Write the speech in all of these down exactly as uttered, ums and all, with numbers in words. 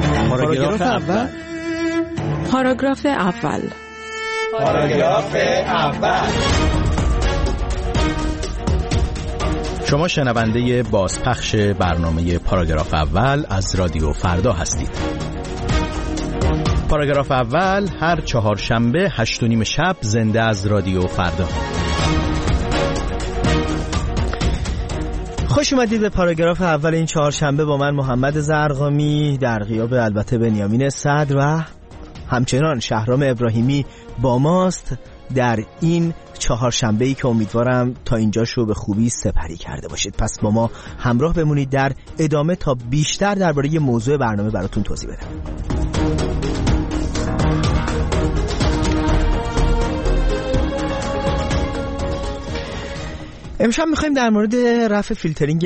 پاراگراف اول. پاراگراف اول. پاراگراف اول. شما شنونده بازپخش برنامه پاراگراف اول از رادیو فردا هستید. پاراگراف اول هر چهارشنبه هشت و نیم شب زنده از رادیو فردا. خوش اومدید به پاراگراف اول این چهارشنبه با من محمد زرقامی، در غیاب البته بنیامین صدر و همچنان شهرام ابراهیمی با ماست در این چهارشنبه‌ای که امیدوارم تا اینجاشو به خوبی سپری کرده باشید. پس با ما همراه بمونید در ادامه تا بیشتر درباره موضوع برنامه براتون توضیح بدم. امشب میخوایم در مورد رفع فیلترینگ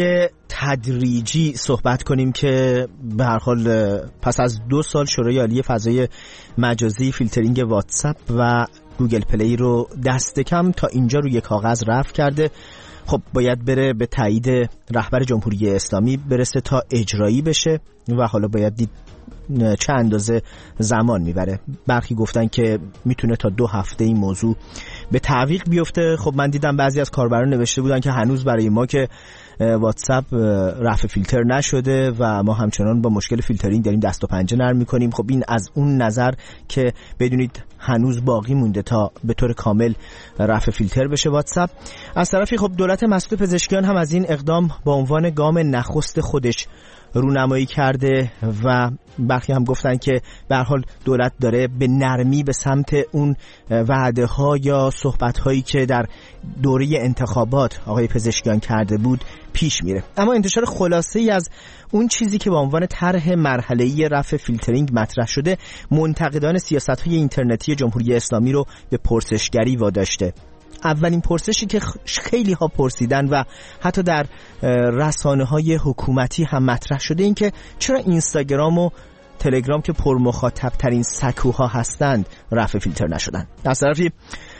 تدریجی صحبت کنیم که به هر حال پس از دو سال شورای عالی فضای مجازی فیلترینگ واتساپ و گوگل پلی رو دست کم تا اینجا روی کاغذ رفع کرده. خب باید بره به تایید رهبر جمهوری اسلامی برسه تا اجرایی بشه و حالا باید دید چه اندازه زمان میبره. برخی گفتن که میتونه تا دو هفته این موضوع به تعویق بیفته. خب من دیدم بعضی از کاربران نوشته بودن که هنوز برای ما که واتساپ رفع فیلتر نشده و ما همچنان با مشکل فیلترینگ داریم دست و پنجه نرم میکنیم. خب این از اون نظر که بدونید هنوز باقی مونده تا به طور کامل رفع فیلتر بشه واتساپ. از طرفی خب دولت مسئول پزشکیان هم از این اقدام با عنوان گام نخست خودش رونمایی کرده و برخی هم گفتن که به هر حال دولت داره به نرمی به سمت اون وعده ها یا صحبت هایی که در دوره انتخابات آقای پزشکیان کرده بود پیش میره. اما انتشار خلاصه ای از اون چیزی که به عنوان طرح مرحله‌ای رفع فیلترینگ مطرح شده منتقدان سیاست‌های اینترنتی جمهوری اسلامی رو به پرسشگری واداشته. اولین پرسشی که خیلی ها پرسیدن و حتی در رسانه‌های حکومتی هم مطرح شده این که چرا اینستاگرام و تلگرام که پرمخاطب ترین سکوها هستند رفع فیلتر نشدن. از طرفی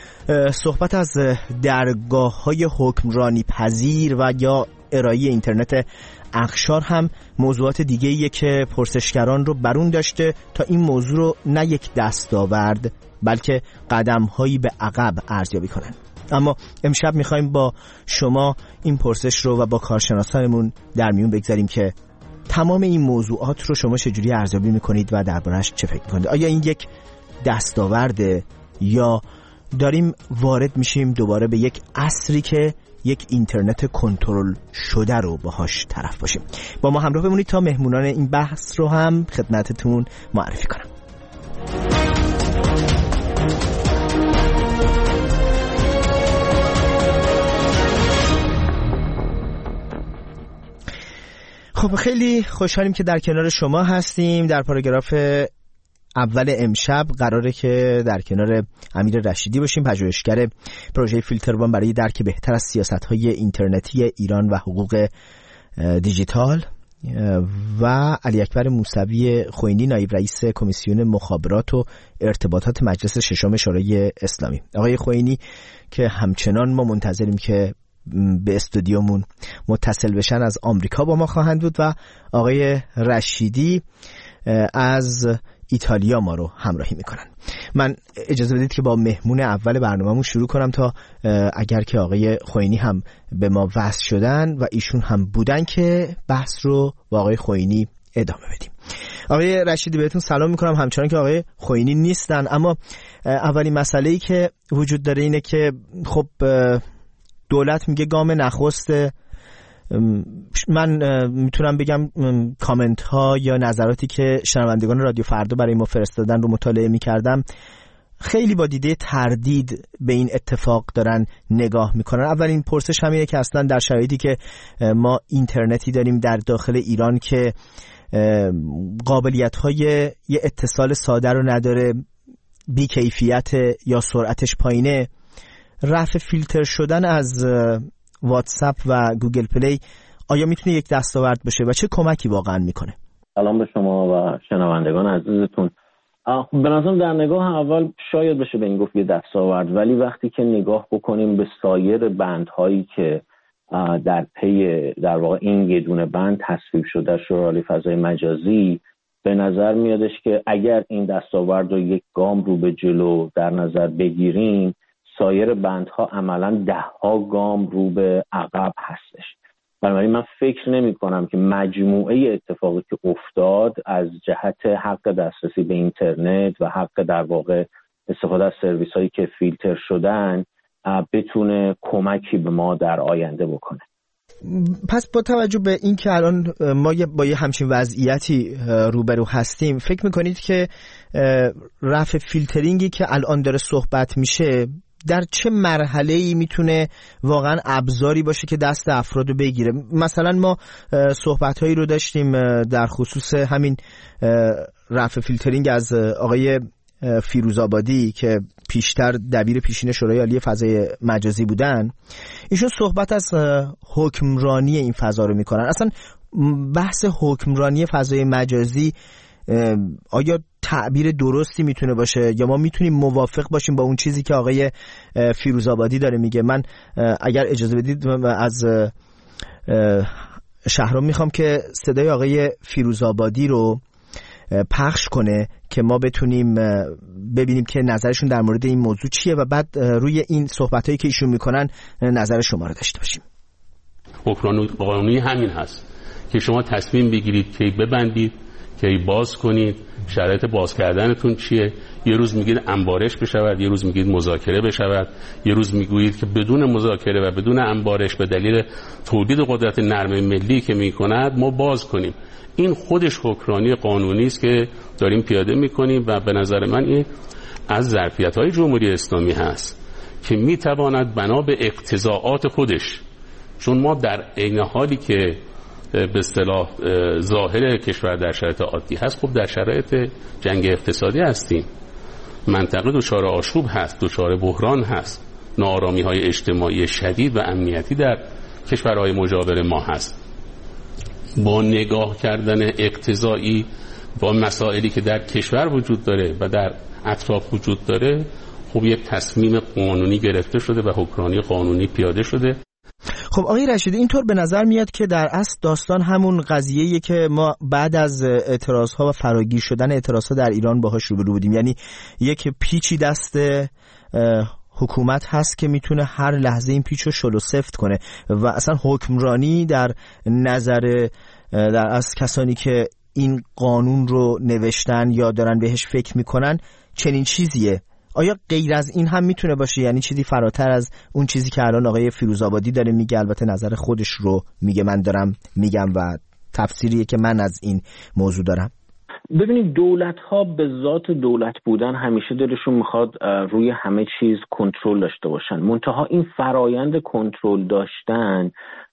صحبت از درگاه‌های حکمرانی پذیر و یا ارائه اینترنت اقشار هم موضوعات دیگه‌ایه که پرسشگران رو برون داشته تا این موضوع رو نه یک دستاورد بلکه قدم‌هایی به عقب ارزیابی کنن. اما امشب می‌خوایم با شما این پرسش رو و با کارشناسانمون در میون بگذاریم که تمام این موضوعات رو شما چجوری ارزیابی می‌کنید و درباره‌اش چه فکر می‌کنید؟ آیا این یک دستاورده یا داریم وارد میشیم دوباره به یک عصری که یک اینترنت کنترل شده رو باهاش طرف باشیم؟ با ما همراه بمونید تا مهمونان این بحث رو هم خدمتتون معرفی کنم. خب خیلی خوشحالیم که در کنار شما هستیم. در پاراگراف اول امشب قراره که در کنار امیر رشیدی باشیم، پژوهشگر پروژه فیلتربان برای درک بهتر از سیاست‌های اینترنتی ایران و حقوق دیجیتال، و علی اکبر موسوی خوئینی، نایب رئیس کمیسیون مخابرات و ارتباطات مجلس ششم شورای اسلامی. آقای خوئینی که همچنان ما منتظریم که به استودیومون متصل بشن از آمریکا با ما خواهند بود و آقای رشیدی از ایتالیا ما رو همراهی میکنن. من اجازه بدید که با مهمون اول برنامه‌مون شروع کنم تا اگر که آقای خوئینی هم به ما وصل شدن و ایشون هم بودن که بحث رو با آقای خوئینی ادامه بدیم. آقای رشیدی بهتون سلام میکنم، همچنان که آقای خوئینی نیستن. اما اولین مسئله‌ای که وجود داره اینه که خب دولت میگه گام نخست. من میتونم بگم کامنت ها یا نظراتی که شنوندگان رادیو فردا برای ما فرستادن رو مطالعه میکردم، خیلی با دیده تردید به این اتفاق دارن نگاه میکنن. اولین پرسش همینه که اصلا در شرایطی که ما اینترنتی داریم در داخل ایران که قابلیت های یه اتصال ساده رو نداره، بی‌کیفیت یا سرعتش پایینه، رفع فیلتر شدن از واتساپ و گوگل پلی آیا میتونه یک دستاورد بشه و چه کمکی واقعا میکنه؟ سلام به شما و شنوندگان عزیزتون. به نظرم در نگاه اول شاید بشه به این گفت یه دستاورد، ولی وقتی که نگاه بکنیم به سایر بندهایی که در پی در واقع این یه دونه بند تصویب شده شورای عالی فضای مجازی، به نظر میادش که اگر این دستاورد رو یک گام رو به جلو در نظر بگیریم، سایر بندها عملاً ده ها گام رو به عقب هستش. بنابراین من فکر نمی کنم که مجموعه اتفاقی که افتاد از جهت حق دسترسی به اینترنت و حق در واقع استفاده از سرویس هایی که فیلتر شدن بتونه کمکی به ما در آینده بکنه. پس با توجه به این که الان ما با یه همچین وضعیتی روبرو هستیم، فکر میکنید که رفع فیلترینگی که الان داره صحبت میشه در چه مرحله‌ای میتونه واقعا ابزاری باشه که دست افرادو بگیره؟ مثلا ما صحبت‌هایی رو داشتیم در خصوص همین رفع فیلترینگ از آقای فیروزآبادی که پیشتر دبیر پیشین شورای عالی فضای مجازی بودن. ایشون صحبت از حکمرانی این فضا رو میکنن. اصلا بحث حکمرانی فضای مجازی آیا تعبیر درستی میتونه باشه یا ما میتونیم موافق باشیم با اون چیزی که آقای فیروزآبادی داره میگه؟ من اگر اجازه بدید از شهرام میخوام که صدای آقای فیروزآبادی رو پخش کنه که ما بتونیم ببینیم که نظرشون در مورد این موضوع چیه و بعد روی این صحبتایی که ایشون میکنن نظر شما رو داشته باشیم. حکمرانی قانونی همین هست که شما تصمیم بگیرید که ببندید، که باز کنید، شرایط باز کردنتون چیه. یه روز میگید انبارش بشود، یه روز میگید مذاکره بشود، یه روز میگویید که بدون مذاکره و بدون انبارش به دلیل تولید قدرت نرم ملی که میکند ما باز کنیم. این خودش حکمرانی قانونی است که داریم پیاده میکنیم و به نظر من این از ظرفیت‌های جمهوری اسلامی هست که میتواند بنا به اقتضاعات خودش، چون ما در عین حالی که به اصطلاح ظاهر کشور در شرایط عادی هست، خب در شرایط جنگ اقتصادی هستیم، منطقه دچار آشوب هست، دچار بحران هست، ناآرامی‌های اجتماعی شدید و امنیتی در کشورهای مجاور ما هست. با نگاه کردن اقتضایی با مسائلی که در کشور وجود داره و در اطراف وجود داره، خب یک تصمیم قانونی گرفته شده و حکمرانی قانونی پیاده شده. خب آقای رشیدی، اینطور به نظر میاد که در اصل داستان همون قضیه‌ایه که ما بعد از اعتراضها و فراگیر شدن اعتراضها در ایران باهاش روبرو بودیم، یعنی یک پیچی دست حکومت هست که میتونه هر لحظه این پیچ رو شل و سفت کنه و اصلا حکمرانی در نظر در از کسانی که این قانون رو نوشتن یا دارن بهش فکر میکنن چنین چیزیه. آیا غیر از این هم میتونه باشه؟ یعنی چیزی فراتر از اون چیزی که الان آقای فیروزآبادی داره میگه، البته نظر خودش رو میگه، من دارم میگم و تفسیریه که من از این موضوع دارم. ببینید، دولت‌ها به ذات دولت بودن همیشه دلشون میخواد روی همه چیز کنترل داشته باشن. منتها این فرایند کنترل داشتن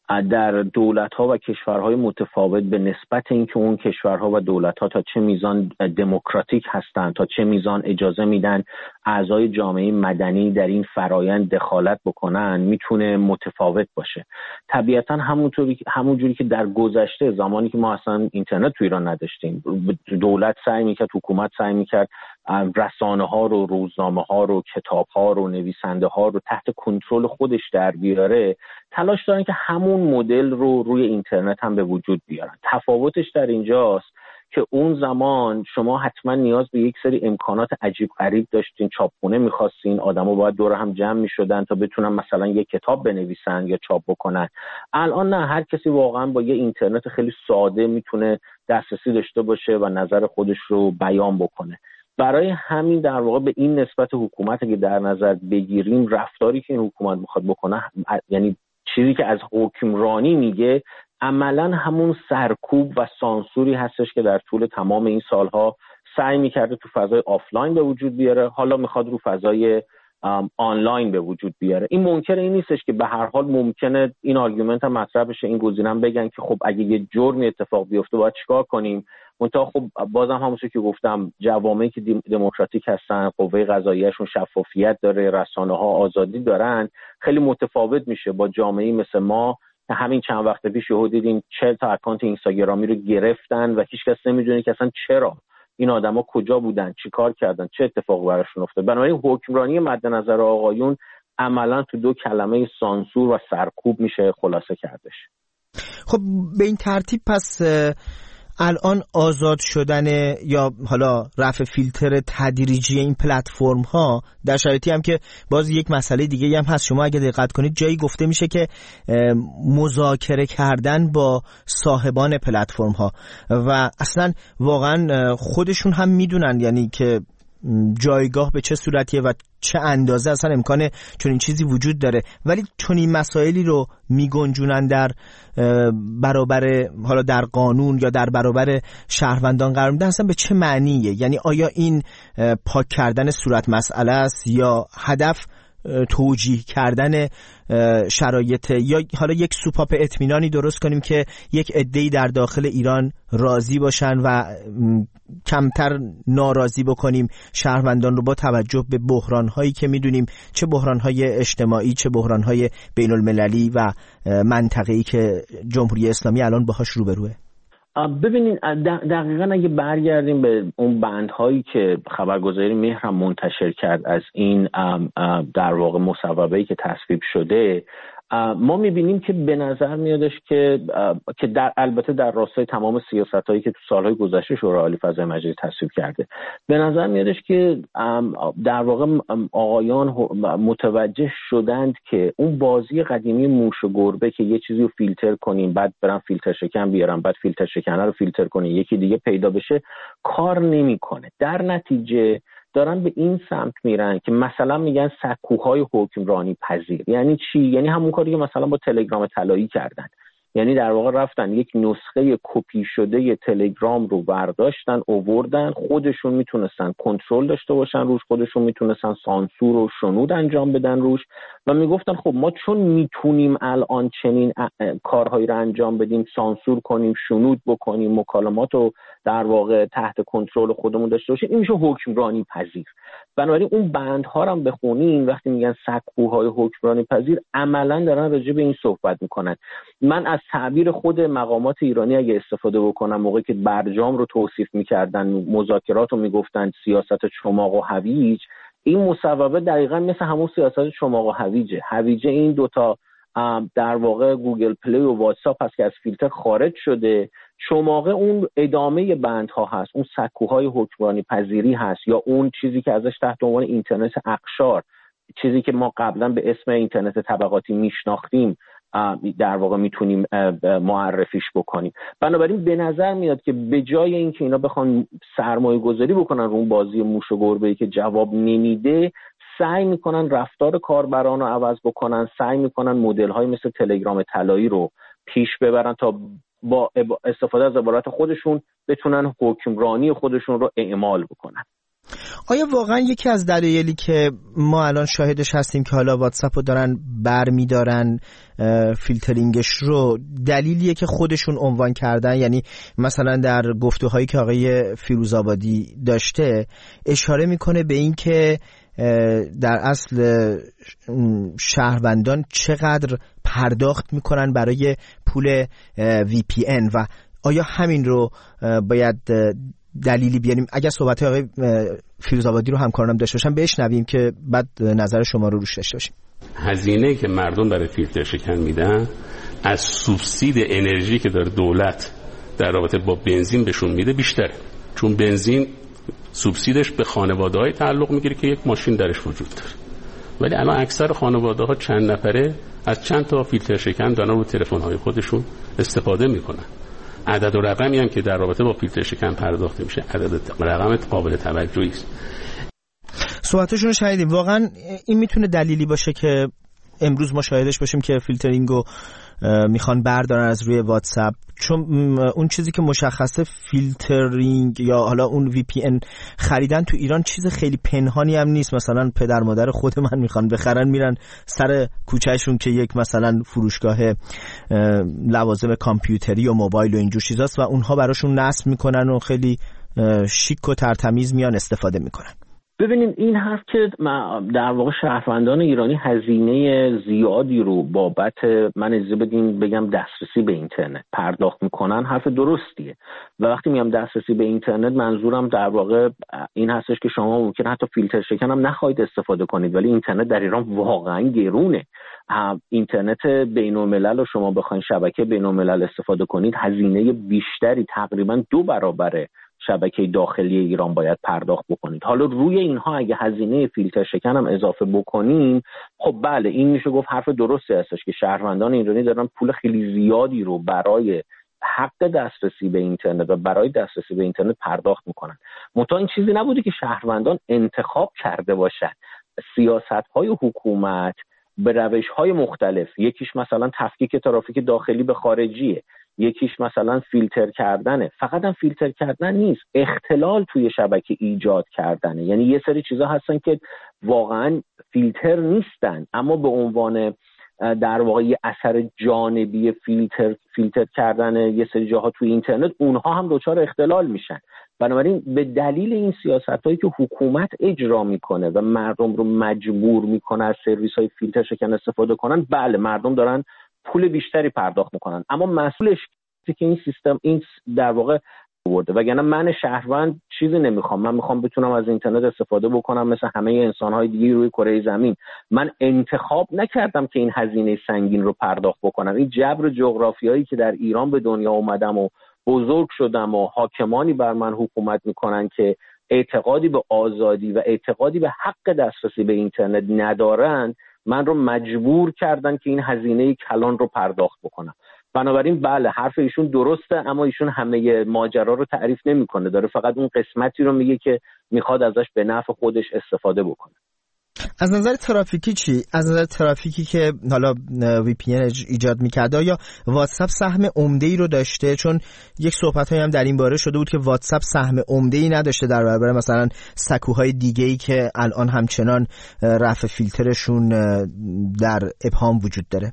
در دولت‌ها و کشورهای متفاوت به نسبت اینکه اون کشورها و دولت‌ها تا چه میزان دموکراتیک هستند، تا چه میزان اجازه میدن اعضای جامعه مدنی در این فرایند دخالت بکنن، میتونه متفاوت باشه. طبیعتاً همونطوری همونجوری که در گذشته زمانی که ما اصلا اینترنت تو ایران نداشتیم، دولت سعی میکرد، حکومت سعی میکرد رسانه ها رو، روزنامه ها رو، کتاب ها رو، نویسنده ها رو تحت کنترل خودش در بیاره، تلاش دارن که همون مدل رو روی اینترنت هم به وجود بیارن. تفاوتش در اینجاست که اون زمان شما حتما نیاز به یک سری امکانات عجیب غریب داشتین، چاپخونه می‌خواستین، آدما باید دور هم جمع می‌شدن تا بتونن مثلا یک کتاب بنویسن یا چاپ بکنن. الان نه، هر کسی واقعا با یه اینترنت خیلی ساده میتونه دسترسی داشته باشه و نظر خودش رو بیان بکنه. برای همین در واقع به این نسبت حکومت که در نظر بگیریم، رفتاری که این حکومت میخواد بکنه، یعنی چیزی که از حکمرانی میگه، عملا همون سرکوب و سانسوری هستش که در طول تمام این سالها سعی میکرده تو فضای آفلاین به وجود بیاره، حالا میخواد رو فضای آنلاین به وجود بیاره. این منکر این نیستش که به هر حال ممکنه این آرگومنت هم مطرح بشه، این گزینه هم بگن که خب اگه یه جرمی اتفاق بیفته باید چیکار کنیم. منتها خب بازم همونطور که گفتم، جوامعی که دموکراتیک هستن، قوه قضاییه‌شون شفافیت داره، رسانه‌ها آزادی دارن، خیلی متفاوت میشه با جامعه‌ای مثل ما که همین چند وقت پیش یهو دیدیم چهل تا اکانت اینستاگرامی رو گرفتن و هیچکس نمیدونه که اصلا چرا این آدما کجا بودن، چی کار کردن، چه اتفاقی براشون افتاد. بنابراین حکمرانی مد نظر آقایون عملا تو دو کلمه سانسور و سرکوب میشه خلاصه کردش. خب به این ترتیب پس الان آزاد شدن یا حالا رفع فیلتر تدریجی این پلتفرم ها در شرایطی هم که باز یک مسئله دیگه هم هست، شما اگه دقت کنید جایی گفته میشه که مذاکره کردن با صاحبان پلتفرم ها و اصلا واقعا خودشون هم میدونن یعنی که جایگاه به چه صورتیه و چه اندازه اصلا امکان چون این چیزی وجود داره، ولی چون این مسائلی رو میگنجونن در برابر حالا در قانون یا در برابر شهروندان قرار میدن، اصلا به چه معنیه؟ یعنی آیا این پاک کردن صورت مسئله است یا هدف توجیه کردن شرایط یا حالا یک سوپاپ اطمینانی درست کنیم که یک عده‌ای در داخل ایران راضی باشن و کمتر ناراضی بکنیم شهروندان رو با توجه به بحران‌هایی که می‌دونیم، چه بحران‌های اجتماعی چه بحران‌های بین‌المللی و منطقه‌ای که جمهوری اسلامی الان باهاش روبروه؟ ببینید دقیقاً اگه برگردیم به اون بندهایی که خبرگزاری مهر هم منتشر کرد از این در واقع مصوبه‌ای که تصویب شده، ما میبینیم که به نظر میادش که که در البته در راستای تمام سیاستایی که تو سالهای گذشته شورای عالی فضای مجازی تصویب کرده، به نظر میادش که در واقع آقایان متوجه شدند که اون بازی قدیمی موش و گربه که یه چیزی رو فیلتر کنیم بعد برن فیلتر شکن بیارن بعد فیلتر شکنه رو فیلتر کنیم یکی دیگه پیدا بشه کار نمیکنه. در نتیجه دارن به این سمت میرن که مثلا میگن سکوهای حکمرانی پذیر. یعنی چی؟ یعنی همون کاری که مثلا با تلگرام طلایی کردن، یعنی در واقع رفتن یک نسخه کپی شده تلگرام رو برداشتن آوردن، خودشون میتونستن کنترل داشته باشن روش، خودشون میتونستن سانسور و شنود انجام بدن روش و میگفتن خب ما چون میتونیم الان چنین کارهایی رو انجام بدیم، سانسور کنیم، شنود بکنیم، مکالمات رو در واقع تحت کنترل خودمون داشته باشیم، این میشه حکمرانی پذیر. بنابراین اون بندها رو هم بخونین وقتی میگن سکوهای حکمرانی پذیر عملا دارن راجع به این صحبت میکنن. من از تعبیر خود مقامات ایرانی اگه استفاده بکنم، موقعی که برجام رو توصیف میکردن، مذاکرات رو میگفتن سیاست چماق و هویج، این مصوبه دقیقاً مثل همون سیاست چماق و هویجه. هویجه این دوتا در واقع گوگل پلی و واتساپ هست که از فیلتر خارج شده، چماقه اون ادامه بندها هست، اون سکوهای حکمرانی پذیری هست یا اون چیزی که ازش تحت عنوان اینترنت اقشار، چیزی که ما قبلا به اسم اینترنت طبقاتی میشناختیم در واقع میتونیم معرفیش بکنیم. بنابراین به نظر میاد که به جای اینکه اینا بخوان سرمایه گذاری بکنن رو اون بازی موش و گربه‌ای که جواب نمیده، سعی میکنن رفتار کاربران رو عوض بکنن، سعی میکنن مدل‌های مثل تلگرام طلایی رو پیش ببرن تا با استفاده از عبارت خودشون بتونن حکمرانی خودشون رو اعمال بکنن. آیا واقعا یکی از دلایلی که ما الان شاهدش هستیم که حالا واتساپ رو دارن بر میدارن فیلترینگش رو، دلیلیه که خودشون عنوان کردن؟ یعنی مثلا در گفتگوهایی که آقای فیروزآبادی داشته اشاره میکنه به این که در اصل شهروندان چقدر پرداخت میکنن برای پول وی پی ان و آیا همین رو باید دلیلی بیاریم؟ اگر صحبت آقای فیروزآبادی رو همکارانم داشته باشم بشنویم که بعد نظر شما رو روش داشته باشیم. هزینه که مردم برای فیلتر شکن میدن از سوبسید انرژی که داره دولت در رابطه با بنزین بهشون میده بیشتره، چون بنزین سوبسیدش به خانواده‌های تعلق میگیره که یک ماشین درش وجود داره، ولی الان اکثر خانواده‌ها چند نفره از چند تا فیلتر شکن دارن رو تلفن‌های خودشون استفاده میکنن. عدد و رقمی هم که در رابطه با فیلتر شکن پرداخت میشه عدد رقم قابل توجهی است. صحبتشون رو شنیدیم. واقعا این میتونه دلیلی باشه که امروز ما شاهدش باشیم که فیلترینگو میخوان بردارن از روی واتساپ، چون اون چیزی که مشخصه فیلترینگ یا حالا اون وی پی ان خریدن تو ایران چیز خیلی پنهانی هم نیست. مثلا پدر مادر خود من میخوان بخرن میرن سر کوچهشون که یک مثلا فروشگاه لوازم کامپیوتری و موبایل و اینجور چیزاست و اونها براشون نصب میکنن و خیلی شیک و ترتمیز میان استفاده میکنن. ببینید این حرف که در واقع شهروندان ایرانی هزینه زیادی رو بابت من اجازه بدین بگم دسترسی به اینترنت پرداخت میکنن حرف درستیه و وقتی میگم دسترسی به اینترنت منظورم در واقع این هستش که شما ممکن حتی فیلتر شکن هم نخواهید استفاده کنید، ولی اینترنت در ایران واقعا گرونه اینترنت بین الملل رو شما بخواید شبکه بین الملل استفاده کنید هزینه بیشتری تقریبا دو برابر شبکه داخلی ایران باید پرداخت بکنید. حالا روی اینها اگه هزینه فیلتر شکن هم اضافه بکنیم، خب بله این میشه گفت حرف درستی هستش که شهروندان ایرانی دارن پول خیلی زیادی رو برای حق دسترسی به اینترنت و برای دسترسی به اینترنت پرداخت میکنن. منتها این چیزی نبوده که شهروندان انتخاب کرده باشن. سیاست‌های حکومت به روش‌های مختلف، یکیش مثلا تفکیک ترافیک داخلی به خارجیه، یکیش مثلا فیلتر کردنه. فقط هم فیلتر کردن نیست، اختلال توی شبکه ایجاد کردنه. یعنی یه سری چیزا هستن که واقعا فیلتر نیستن اما به عنوان در واقع یه اثر جانبی فیلتر فیلتر کردن یه سری جاها توی اینترنت، اونها هم دچار اختلال میشن. بنابراین به دلیل این سیاستایی که حکومت اجرا میکنه و مردم رو مجبور میکنه از سرویس‌های فیلتر شکن استفاده کنن، بله مردم دارن پول بیشتری پرداخت میکنن اما مسئولش که این سیستم این در واقع برده. وگرنه من شهروند چیزی نمیخوام، من میخوام بتونم از اینترنت استفاده بکنم مثل همه انسان‌های دیگه روی کره زمین. من انتخاب نکردم که این هزینه سنگین رو پرداخت بکنم. این جبر جغرافیایی که در ایران به دنیا اومدم و بزرگ شدم و حاکمانی بر من حکومت میکنن که اعتقادی به آزادی و اعتقادی به حق دسترسی به اینترنت ندارن، من رو مجبور کردن که این هزینه کلان رو پرداخت بکنم. بنابراین بله حرف ایشون درسته اما ایشون همه ماجرا رو تعریف نمیکنه، داره فقط اون قسمتی رو میگه که میخواد ازش به نفع خودش استفاده بکنه. از نظر ترافیکی چی؟ از نظر ترافیکی که حالا وی پی ان ایجاد میکرده یا واتساپ سهم عمده‌ای رو داشته؟ چون یک صحبتایی هم در این باره شده بود که واتساپ سهم عمده‌ای نداشته در برابر مثلا سکوهای دیگه‌ای که الان همچنان رفع فیلترشون در ابهام وجود داره.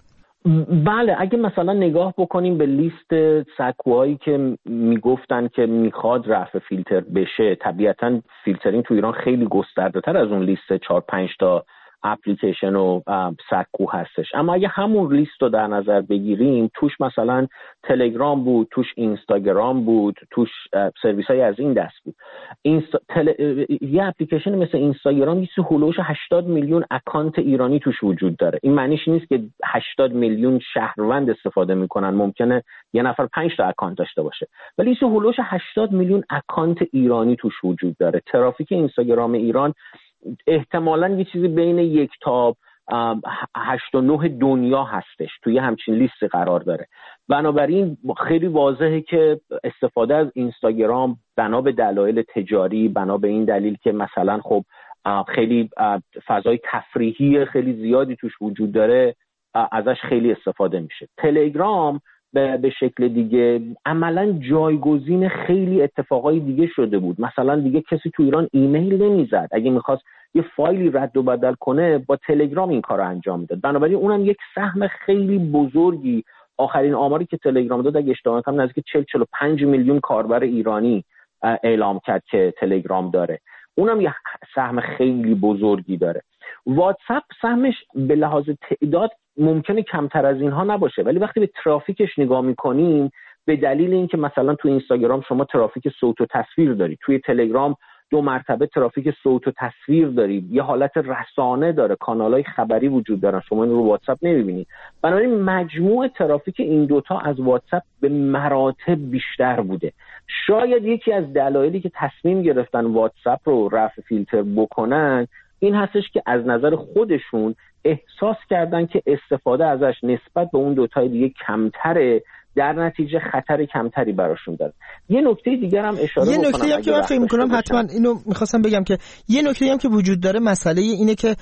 بله اگه مثلا نگاه بکنیم به لیست سکوهایی که میگفتن که میخواد رفع فیلتر بشه، طبیعتا فیلترینگ تو ایران خیلی گسترده تر از اون لیست چهار پنج تا اپلیکیشن و سکو هستش. اما اگه همون لیست رو در نظر بگیریم، توش مثلا تلگرام بود، توش اینستاگرام بود، توش سرویس های از این دست بود. اینستا... تل... یه اپلیکیشن مثل اینستاگرام یه هولوش هشتاد میلیون اکانت ایرانی توش وجود داره. این معنیش نیست که هشتاد میلیون شهروند استفاده میکنن، ممکنه یه نفر پنج تا اکانت داشته باشه، ولی یه هولوش هشتاد میلیون اکانت ایرانی توش وجود داره. ترافیک اینستاگرام ایران احتمالاً یه چیزی بین یک تا هشت و نه دنیا هستش، توی همچین لیست قرار داره. بنابراین خیلی واضحه که استفاده از اینستاگرام بنا به دلایل تجاری، بنا به این دلیل که مثلا خب خیلی فضای تفریحی خیلی زیادی توش وجود داره، ازش خیلی استفاده میشه. تلگرام به شکل دیگه عملاً جایگزین خیلی اتفاقای دیگه شده بود. مثلا دیگه کسی تو ایران ایمیل نمیزد، اگه میخواست یه فایلی رد و بدل کنه با تلگرام این کار رو انجام میداد. بنابراین اونم یک سهم خیلی بزرگی، آخرین آماری که تلگرام داد اگه اشتباه نکنم نزدیک چهل چهل و پنج میلیون کاربر ایرانی اعلام کرد که تلگرام داره. اونم یه سهم خیلی بزرگی داره. واتساپ سهمش به لحاظ تعداد ممکنه کمتر از اینها نباشه، ولی وقتی به ترافیکش نگاه میکنیم، به دلیل اینکه مثلا تو اینستاگرام شما ترافیک صوت و تصویر داری، توی تلگرام دو مرتبه ترافیک صوت و تصویر داری، یه حالت رسانه داره، کانالای خبری وجود دارن، شما این رو واتساپ نمیبینید. بنابراین مجموع ترافیک این دوتا از واتساپ به مراتب بیشتر بوده. شاید یکی از دلایلی که تصمیم گرفتن واتساپ رو رفع فیلتر بکنن این هستش که از نظر خودشون احساس کردن که استفاده ازش نسبت به اون دوتای دیگه کمتره، در نتیجه خطر کمتری براشون داره. یه نکته دیگر هم اشاره یه بکنم، نکته هم که من فکر می‌کنم حتما اینو می‌خواستم بگم که یه نکته هم که وجود داره مسئله اینه که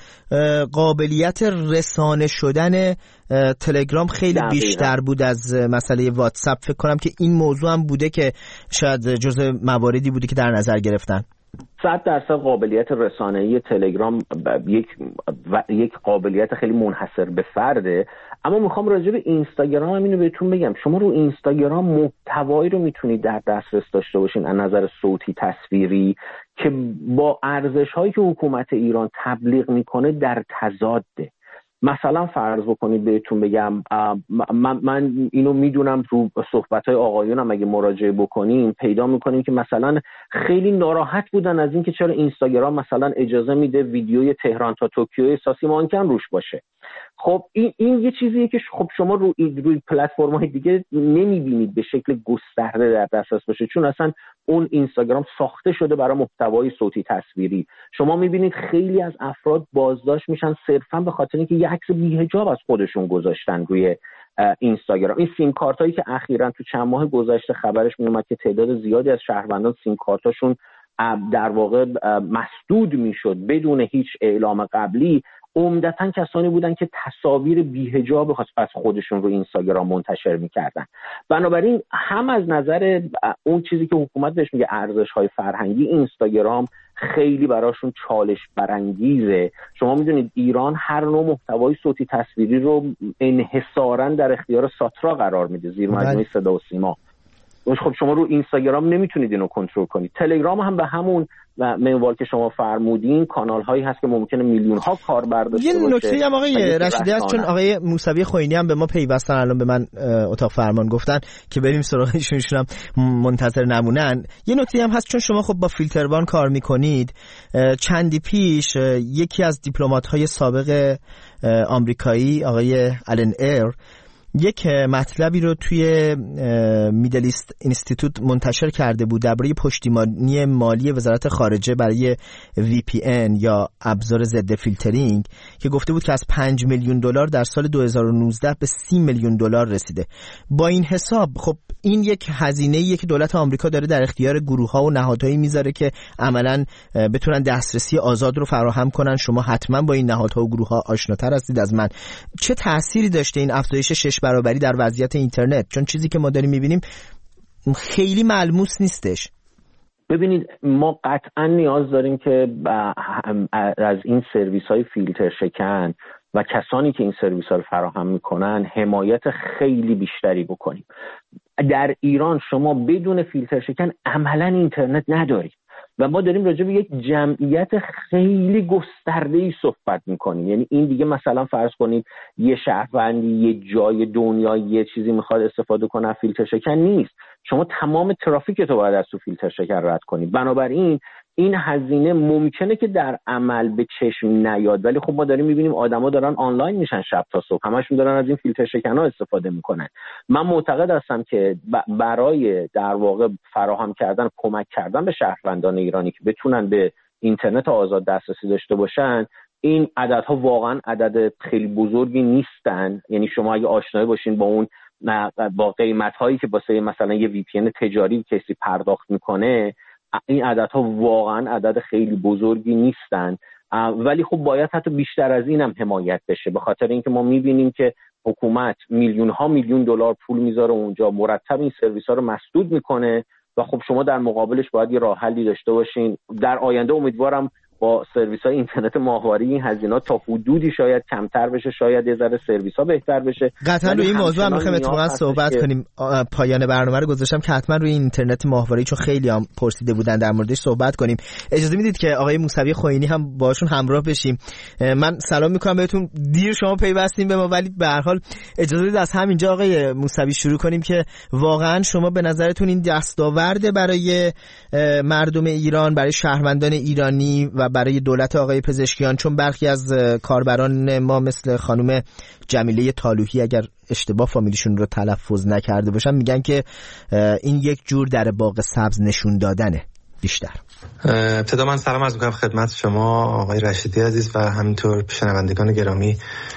قابلیت رسانه شدن تلگرام خیلی دقیقا بیشتر بود از مسئله واتساپ. فکر کنم که این موضوع هم بوده که شاید جزء مواردی بوده که در نظر گرفتن. صد درصد قابلیت رسانه‌ای تلگرام یک و یک قابلیت خیلی منحصر به فرده. اما میخوام راجع به اینستاگرام هم اینو بهتون بگم، شما رو اینستاگرام محتوایی رو میتونید در دسترس داشته باشین از نظر صوتی تصویری که با ارزش‌هایی که حکومت ایران تبلیغ میکنه در تضاده. مثلا فرض بکنید بهتون بگم، من, من اینو میدونم رو صحبت‌های آقایونم اگه مراجعه بکنیم پیدا میکنیم که مثلا خیلی ناراحت بودن از اینکه چرا اینستاگرام مثلا اجازه میده ویدیوی تهران تا توکیو احساسی مانکن روش باشه. خب این این یه چیزیه که خب شما رو روی پلتفرم‌های دیگه نمی‌بینید به شکل گسترده در دسترس باشه، چون اصلا اون اینستاگرام ساخته شده برای محتوای صوتی تصویری. شما می‌بینید خیلی از افراد بازداشت میشن صرفاً به خاطر اینکه یه عکس بی‌حجاب از خودشون گذاشتن روی اینستاگرام. این سیم کارت هایی که اخیراً تو چند ماه گذشته خبرش میومد که تعداد زیادی از شهروندان سیم کارتاشون در واقع مسدود میشد بدون هیچ اعلام قبلی، عمدتاً کسانی بودن که تصاویر بی‌حجاب از خودشون رو اینستاگرام منتشر میکردن. بنابراین هم از نظر اون چیزی که حکومت بهش میگه ارزش‌های فرهنگی، اینستاگرام خیلی براشون چالش برانگیزه. شما میدونید ایران هر نوع محتوای صوتی تصویری رو انحصاراً در اختیار ساترا قرار میده، زیر مجموعه صدا و سیما. خب شما رو اینستاگرام نمیتونید اینو کنترل کنید. تلگرام هم به همون منوال که شما فرمودین کانال هایی هست که ممکنه میلیون ها کاربر داشته باشه. یه نکته هم آقای رشیدی هست، چون آقای موسوی خوئینی هم به ما پیوستن، الان به من اتاق فرمان گفتن که بریم سراغشون، ایشون هم منتظر نمونن. یه نکته هم هست، چون شما خب با فیلتروان کار میکنید، چندی پیش یکی از دیپلمات های سابق آمریکایی آقای آلن ایر یک مطلبی رو توی میدل ایست اینستیتوت منتشر کرده بود درباره پشتیبانی مالی وزارت خارجه برای وی پی ان یا ابزار ضد فیلترینگ، که گفته بود که از پنج میلیون دلار در سال دو هزار و نوزده به سی میلیون دلار رسیده. با این حساب خب این یک هزینه‌ایه که دولت آمریکا داره در اختیار گروه‌ها و نهادهایی میذاره که عملاً بتونن دسترسی آزاد رو فراهم کنن. شما حتما با این نهادها و گروه‌ها آشناتر هستید از من. چه تأثیری داشته این افزایش شش برابری در وضعیت اینترنت؟ چون چیزی که ما داریم می‌بینیم خیلی ملموس نیستش. ببینید ما قطعا نیاز داریم که از این سرویس‌های فیلتر شکن و کسانی که این سرویس ها رو فراهم میکنن حمایت خیلی بیشتری بکنیم. در ایران شما بدون فیلتر شکن عملا اینترنت ندارید و ما داریم راجع به یک جمعیت خیلی گسترده‌ای صحبت میکنیم. یعنی این دیگه مثلا فرض کنید یه شهروندی یه جای دنیا یه چیزی میخواد استفاده کنه از فیلتر شکن نیست، شما تمام ترافیک تو باید از تو فیلتر شکن رد کنید. بنابراین این هزینه ممکنه که در عمل به چشم نیاد، ولی خب ما داریم میبینیم آدما دارن آنلاین میشن شب تا صبح، همشون دارن از این فیلتر شکن‌ها استفاده میکنن. من معتقد هستم که برای در واقع فراهم کردن کمک کردن به شهروندان ایرانی که بتونن به اینترنت آزاد دسترسی داشته باشن، این عددها واقعا عدد خیلی بزرگی نیستن. یعنی شما اگه آشنایی باشین با اون با قیمت‌هایی که واسه مثلا یه وی پی ان تجاری کسی پرداخت میکنه، این عددها واقعا عدد خیلی بزرگی نیستن، ولی خب باید حتی بیشتر از این هم حمایت بشه، به خاطر اینکه ما میبینیم که حکومت میلیون ها میلیون دلار پول میذاره اونجا، مرتب این سرویس ها رو مسدود میکنه و خب شما در مقابلش باید یه راه حلی داشته باشین. در آینده امیدوارم با سرویس های اینترنت ماهواره این هزینه تا حدودی شاید کمتر بشه، شاید یه ذره سرویس ها بهتر بشه. قطعا روی این موضوع هم میخوایم اتفاقا صحبت کنیم. پایان برنامه رو گذاشتم که حتما روی اینترنت ماهواره، چون خیلی هم پرسیده بودن در موردش صحبت کنیم. اجازه میدید که آقای موسوی خوئینی هم باشون همراه بشیم؟ من سلام میکنم بهتون. دیر شما پیوستین به ما، ولی به هر حال اجازه بدید از همینجا آقای موسوی شروع کنیم که واقعا شما به نظرتون این دستاورد برای مردم ایران، برای شهروندان ایرانی و برای دولت آقای پزشکیان، چون برخی از کاربران ما مثل خانم جمیله طالوحی اگر اشتباه فامیلیشون رو تلفظ نکرده باشم میگن که این یک جور در باغ سبز نشون دادنه بیشتر. ابتدا من سلام عرض میکنم خدمت شما آقای رشیدی عزیز و همینطور شنوندگان گرامی.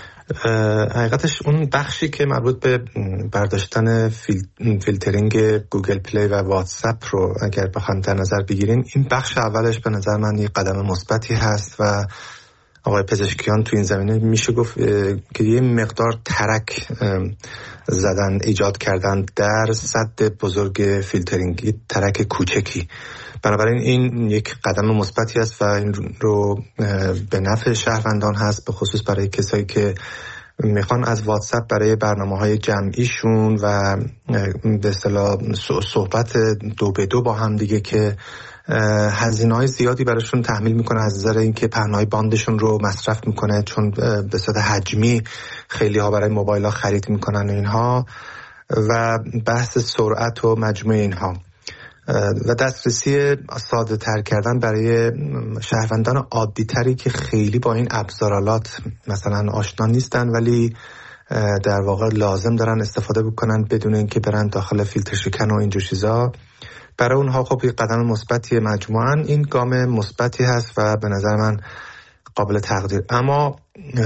حقیقتش اون بخشی که مربوط به برداشتن فیل... فیلترینگ گوگل پلی و واتساپ رو اگر بخوام در نظر بگیریم، این بخش اولش به نظر من یک قدم مثبتی هست و آقای پزشکیان تو این زمینه میشه گفت که یه مقدار ترک زدن، ایجاد کردن در سد بزرگ فیلترینگی، ترک کوچکی. بنابراین این یک قدم مثبتی است و این رو به نفع شهروندان هست، به خصوص برای کسایی که میخوان از واتساپ برای برنامه‌های جمعیشون و به اصطلاح صحبت دو به دو با هم دیگه که هزینه‌های زیادی براشون تحمیل میکنه از نظر اینکه پهنای باندشون رو مصرف میکنه، چون به صورت حجمی خیلی ها برای موبایل ها خرید میکنن اینها، و بحث سرعت و مجموع اینها. و دسترسی ساده تر کردن برای شهروندان عادی تری که خیلی با این ابزارالات مثلا آشنا نیستن ولی در واقع لازم دارن استفاده بکنن بدون اینکه برن داخل فیلتر شکن و اینجور چیزا. برای اونها خب یک قدم مثبتی مجموعاً این گام مثبتی هست و به نظر من قابل تقدیر. اما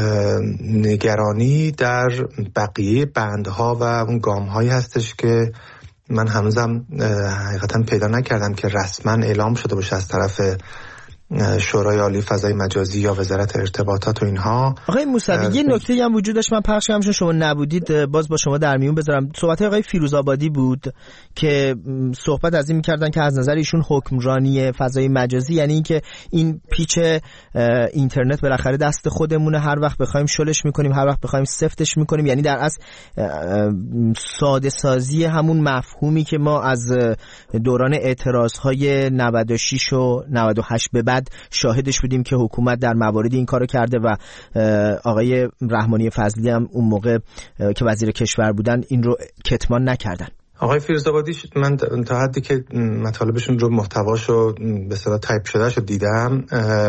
نگرانی در بقیه بندها و اون گام‌هایی هستش که من هنوزم حقیقتا پیدا نکردم که رسما اعلام شده باشه از طرف شورای عالی فضای مجازی یا وزارت ارتباطات و اینها. آقای موسوی یه نکته هم وجود داشت، من پخش کردم شما نبودید، باز با شما در میون بذارم. صحبت آقای فیروزآبادی بود که صحبت از این می‌کردن که از نظر ایشون حکمرانی فضای مجازی یعنی اینکه این پیچ اینترنت بالاخره دست خودمونه، هر وقت بخوایم شلش می‌کنیم، هر وقت بخوایم سفتش می‌کنیم، یعنی در اصل ساده سازی همون مفهومی که ما از دوران اعتراض‌های نود و شش و نود و هشت به بعد شاهدش بودیم که حکومت در مواردی این کارو کرده و آقای رحمانی فضلی هم اون موقع که وزیر کشور بودن این رو کتمان نکردن. آقای فیروزآبادی من تا حدی که مطالبشون رو محتواشو به اصطلاح تایپ شده شو دیدم،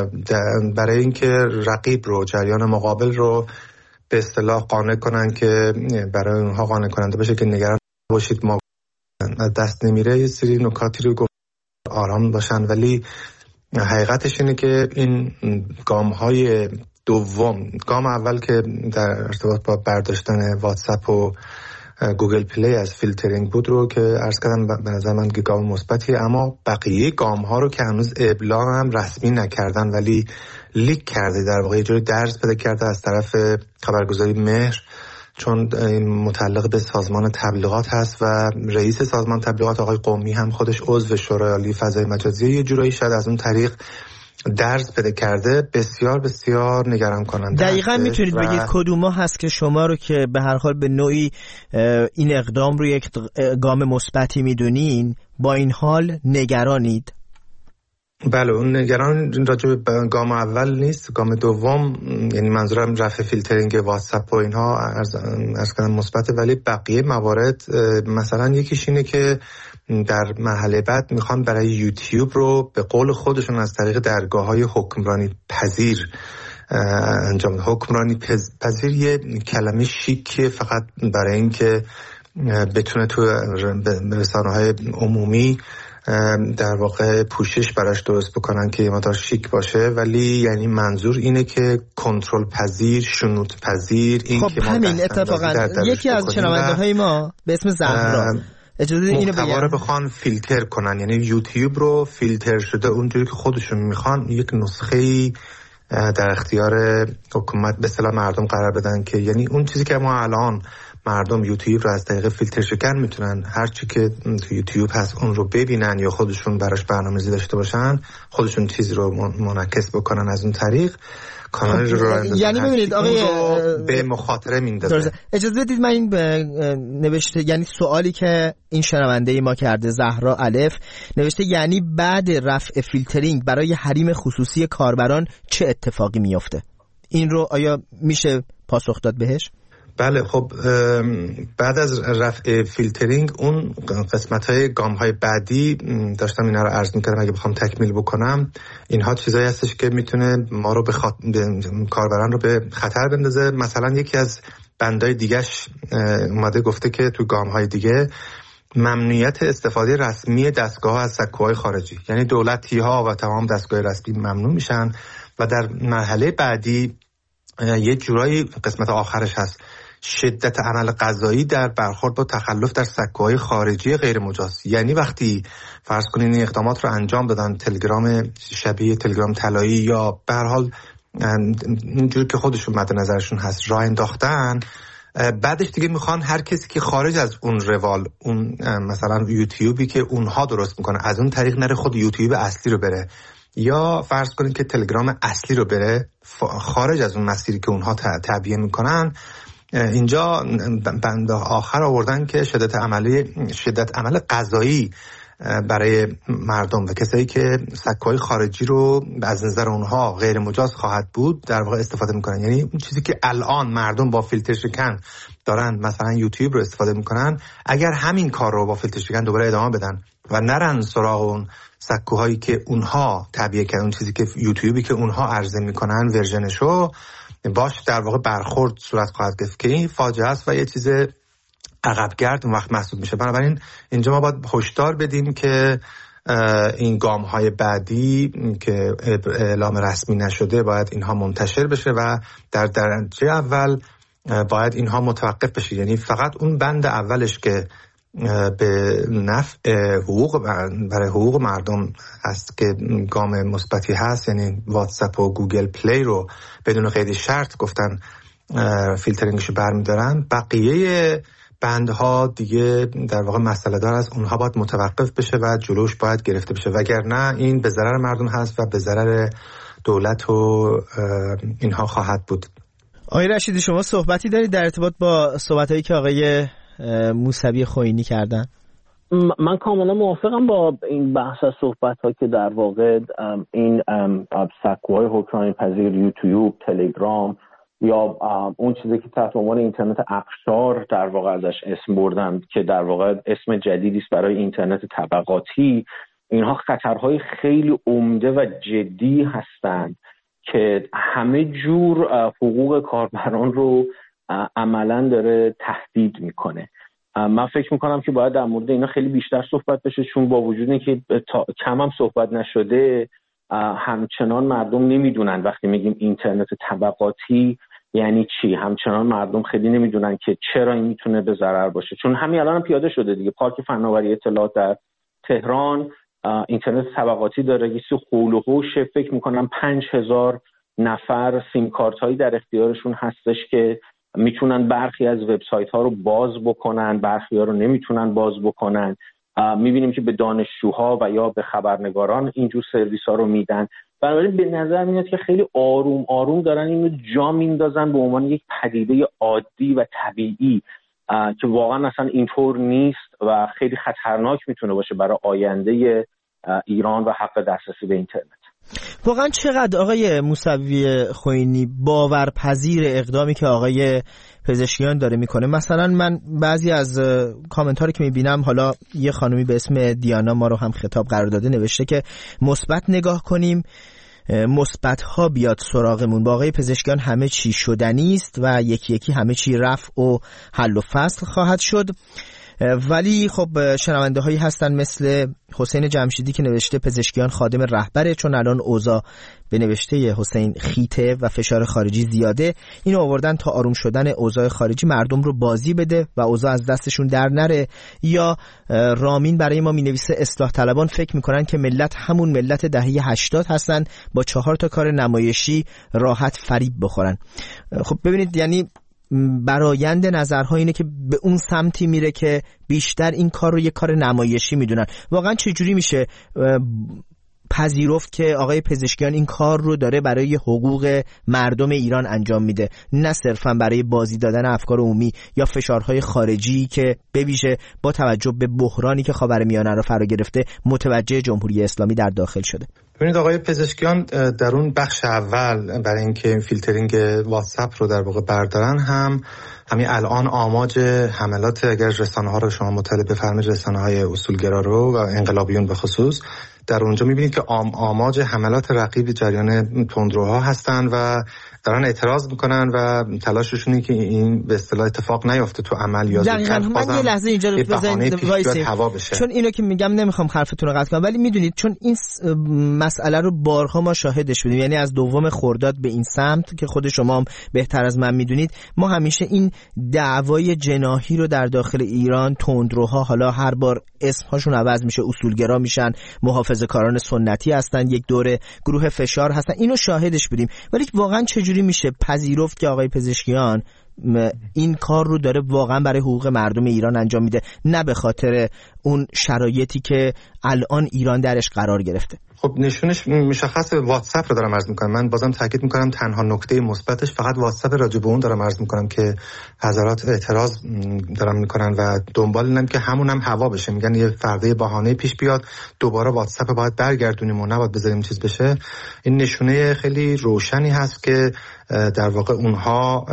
برای اینکه رقیب رو جریان مقابل رو به اصطلاح قانع کنن که برای اونها قانع کننده باشه که نگران باشید ما دست نمیره، یه سری نکاتی رو گفت آرام باشن. ولی حقیقتش اینه که این گام های دوم، گام اول که در ارتباط با برداشتن واتساپ و گوگل پلی از فیلترینگ بود رو که عرض کردم به نظر من گام مثبتیه، اما بقیه گام ها رو که هنوز ابلاغ هم رسمی نکردن ولی لیک کرده، در واقع یه جوری درز پیدا کرده از طرف خبرگزاری مهر، چون این متعلق به سازمان تبلیغات هست و رئیس سازمان تبلیغات آقای قمی هم خودش عضو شورای عالی فضای مجازی، یه جورایی شاید از اون طریق درز پیدا کرده. بسیار بسیار نگران کننده. دقیقاً میتونید و... بگید کدوم هست که شما رو که به هر حال به نوعی این اقدام رو یک گام مثبتی میدونین با این حال نگرانید؟ بله، اون نگران راجع به گام اول نیست، گام دوم یعنی منظورم رفع فیلترینگ واتساپ و اینها از کردن مثبته، ولی بقیه موارد مثلا یکیش اینه که در مرحله بعد میخوان برای یوتیوب رو به قول خودشون از طریق درگاه‌های حکمرانی پذیر انجام. حکمرانی پذیر یه کلمه شیکیه فقط برای اینکه بتونه تو رسانه‌های عمومی در واقع پوشش براش درست بکنن که یه مقدار شیک باشه، ولی یعنی منظور اینه که کنترل پذیر، شنود پذیر. این خب که همین اتفاقا یکی از شنونده‌های ما به اسم زهرا اجازه اینو بگم، محتوا رو بخوان فیلتر کنن، یعنی یوتیوب رو فیلتر شده اونجوری که خودشون میخوان یک نسخه‌ای در اختیار حکومت به اصطلاح مردم قرار بدن که یعنی اون چیزی که ما الان مردم یوتیوب رو از طریق فیلتر شکن میتونن هر چی که تو یوتیوب هست اون رو ببینن یا خودشون براش برنامه‌ریزی داشته باشن، خودشون چیزی رو منعکس بکنن از اون طریق کانال رو راه اندازن. یعنی ببینید آقای به مخاطره میندازه. اجازه بدید من این نوشته، یعنی سوالی که این شنونده ما کرده زهرا الف نوشته یعنی بعد رفع فیلترینگ برای حریم خصوصی کاربران چه اتفاقی میفته؟ این رو آیا میشه پاسخ داد بهش؟ بله، خب بعد از رفع فیلترینگ اون قسمت‌های گام‌های بعدی داشتم اینا رو عرض می‌کردم، اگه بخوام تکمیل بکنم اینها چیزایی هستش که میتونه ما رو به خط... کاربران رو به خطر بندازه. مثلا یکی از بندای دیگه‌اش اومده گفته که تو گام‌های دیگه ممنوعیت استفاده رسمی دستگاه از سکوهای خارجی، یعنی دولتی‌ها و تمام دستگاه رسمی ممنوع میشن و در مرحله بعدی یه جورایی قسمت آخرش هست شدت عمل قضایی در برخورد با تخلف در سکوهای خارجی غیر مجاز. یعنی وقتی فرض کنین این اقدامات رو انجام دادن، تلگرام شبیه تلگرام طلایی یا به هر حال اینجوری که خودشون مد نظرشون هست راه انداختن، بعدش دیگه میخوان هر کسی که خارج از اون روال، اون مثلا یوتیوبی که اونها درست میکنه از اون طریق نره خود یوتیوب اصلی رو بره، یا فرض کنین که تلگرام اصلی رو بره خارج از اون مسیری که اونها تعبیه میکنن. اینجا بند آخر آوردن که شدت عملی شدت عمل قضایی برای مردم و کسایی که سکوهای خارجی رو از نظر اونها غیر مجاز خواهد بود در واقع استفاده میکنن. یعنی اون چیزی که الان مردم با فیلتر شکن دارن مثلا یوتیوب رو استفاده میکنن، اگر همین کار رو با فیلترش بگن دوباره ادامه بدن و نرن سراغ اون سکوهایی که اونها تبیه کردن، اون چیزی که یوتیوبی که اونها عرضه میکنن ورژنشو باش در واقع برخورد صورت خواهد گرفت که این فاجعه است و یه چیز عقبگرد اون وقت محسوب میشه. بنابراین اینجا ما باید هشدار بدیم که این گام های بعدی که اعلام رسمی نشده باید اینها منتشر بشه و در درجه اول باید اینها متوقف بشه. یعنی فقط اون بند اولش که به نفع حقوق برای حقوق مردم هست که گام مثبتی هست، یعنی واتساپ و گوگل پلی رو بدون قید شرط گفتن فیلترینگشو برمیدارن، بقیه بندها دیگه در واقع مسئله دار است، اونها باید متوقف بشه و جلوش باید گرفته بشه، وگرنه این به ضرر مردم هست و به ضرر دولت و اینها خواهد بود. آقای رشیدی شما صحبتی دارید در ارتباط با صحبتایی که آقای موسوی خوئینی کردن؟ من کاملا موافقم با این بحث از صحبت‌ها که در واقع این سکوهای حکمرانی پذیر یوتیوب، تلگرام یا اون چیزی که تحت عنوان اینترنت اقشار در واقع ازش اسم بردن که در واقع اسم جدیدی است برای اینترنت طبقاتی، اینها خطرهای خیلی عمده و جدی هستند که همه جور حقوق کاربران رو عملاً داره تهدید میکنه. من فکر میکنم که باید در مورد اینا خیلی بیشتر صحبت بشه، چون با وجود اینکه کم هم صحبت نشده همچنان مردم نمیدونن وقتی میگیم اینترنت طبقاتی یعنی چی، همچنان مردم خیلی نمیدونن که چرا این میتونه به ضرر باشه. چون همین الان هم پیاده شده دیگه، پارک فناوری اطلاعات در تهران اینترنت طبقاتی داره، یه سی حول و حوشه، فکر میکنم پنج هزار نفر سیم کارت هایی در اختیارشون هستش که میتونن برخی از وبسایت ها رو باز بکنن، برخی ها رو نمیتونن باز بکنن. میبینیم که به دانشجوها و یا به خبرنگاران اینجور سرویس ها رو میدن. بنابراین به نظر میاد که خیلی آروم آروم دارن اینو جا میندازن به عنوان یک پدیده عادی و طبیعی که واقعا اصلا اینطور نیست و خیلی خطرناک میتونه باشه برای آینده ایران و حق دسترسی به اینترنت. واقعا چقدر آقای موسوی خوئینی باورپذیر اقدامی که آقای پزشکیان داره میکنه؟ مثلا من بعضی از کامنت ها رو که میبینم، حالا یه خانومی به اسم دیانا ما رو هم خطاب قرار داده، نوشته که مثبت نگاه کنیم، مثبت ها بیاد سراغمون، با آقای پزشکیان همه چی شدنی است و یکی یکی همه چی رفع و حل و فصل خواهد شد. ولی خب شنونده هایی هستن مثل حسین جمشیدی که نوشته پزشکیان خادم رهبره، چون الان اوضاع به نوشته حسین خیته و فشار خارجی زیاده، اینو آوردن تا آروم شدن اوضاع خارجی مردم رو بازی بده و اوضاع از دستشون در نره. یا رامین برای ما می نویسه اصلاح طلبان فکر میکنن که ملت همون ملت دهه هشتاد هستن، با چهار تا کار نمایشی راحت فریب بخورن. خب ببینید، یعنی برآیند نظرها اینه که به اون سمتی میره که بیشتر این کار رو یک کار نمایشی میدونن. واقعا چجوری میشه پذیرفت که آقای پزشکیان این کار رو داره برای حقوق مردم ایران انجام میده، نه صرفا برای بازی دادن افکار عمومی یا فشارهای خارجی که به ویژه با توجه به بحرانی که خاورمیانه رو فرا گرفته متوجه جمهوری اسلامی در داخل شده؟ ببینید آقای پزشکیان در اون بخش اول برای اینکه فیلترینگ واتساپ رو در واقع بردارن هم همین الان آماج حملات، اگر رسانه‌ها رو شما مطالعه بفرمایید، رسانه‌های اصولگرا رو و انقلابیون به خصوص، در اونجا می‌بینید که آم آماج حملات رقیب جریان تندروها هستن و دارن اعتراض میکنن و تلاششون اینه که این به اصطلاح اتفاق نیفته تو عمل یا دقیقاً. من یه لحظه اینجا رو بزنید وایسید، چون اینو که میگم نمیخوام حرفتون رو قطع کنم، ولی میدونید چون این مسئله رو بارها ما شاهدش بودیم، یعنی از دوم خرداد به این سمت که خود شما هم بهتر از من میدونید، ما همیشه این دعوای جناحی رو در داخل ایران، تندروها حالا هر بار اسمهاشون عوض میشه، اصولگرا میشن، محافظه‌کاران سنتی هستن، یک دوره گروه فشار هستن، اینو شاهدش بودیم. ولی واقعا چجوری میشه پذیرفت که آقای پزشکیان این کار رو داره واقعا برای حقوق مردم ایران انجام میده، نه به خاطر اون شرایطی که الان ایران درش قرار گرفته؟ خب نشونش مشخص واتساپ رو دارم عرض میکنم. من بازم تاکید میکنم تنها نکته مثبتش فقط واتساپ راجع به اون دارم عرض میکنم که حضرات اعتراض دارم میکنن و دنبال اینم که همونم هوا بشه، میگن یه فردا بهانه پیش بیاد دوباره واتساپ باید برگردونیم و نباید بذاریم چیز بشه. این نشونه خیلی روشنی هست که در واقع اونها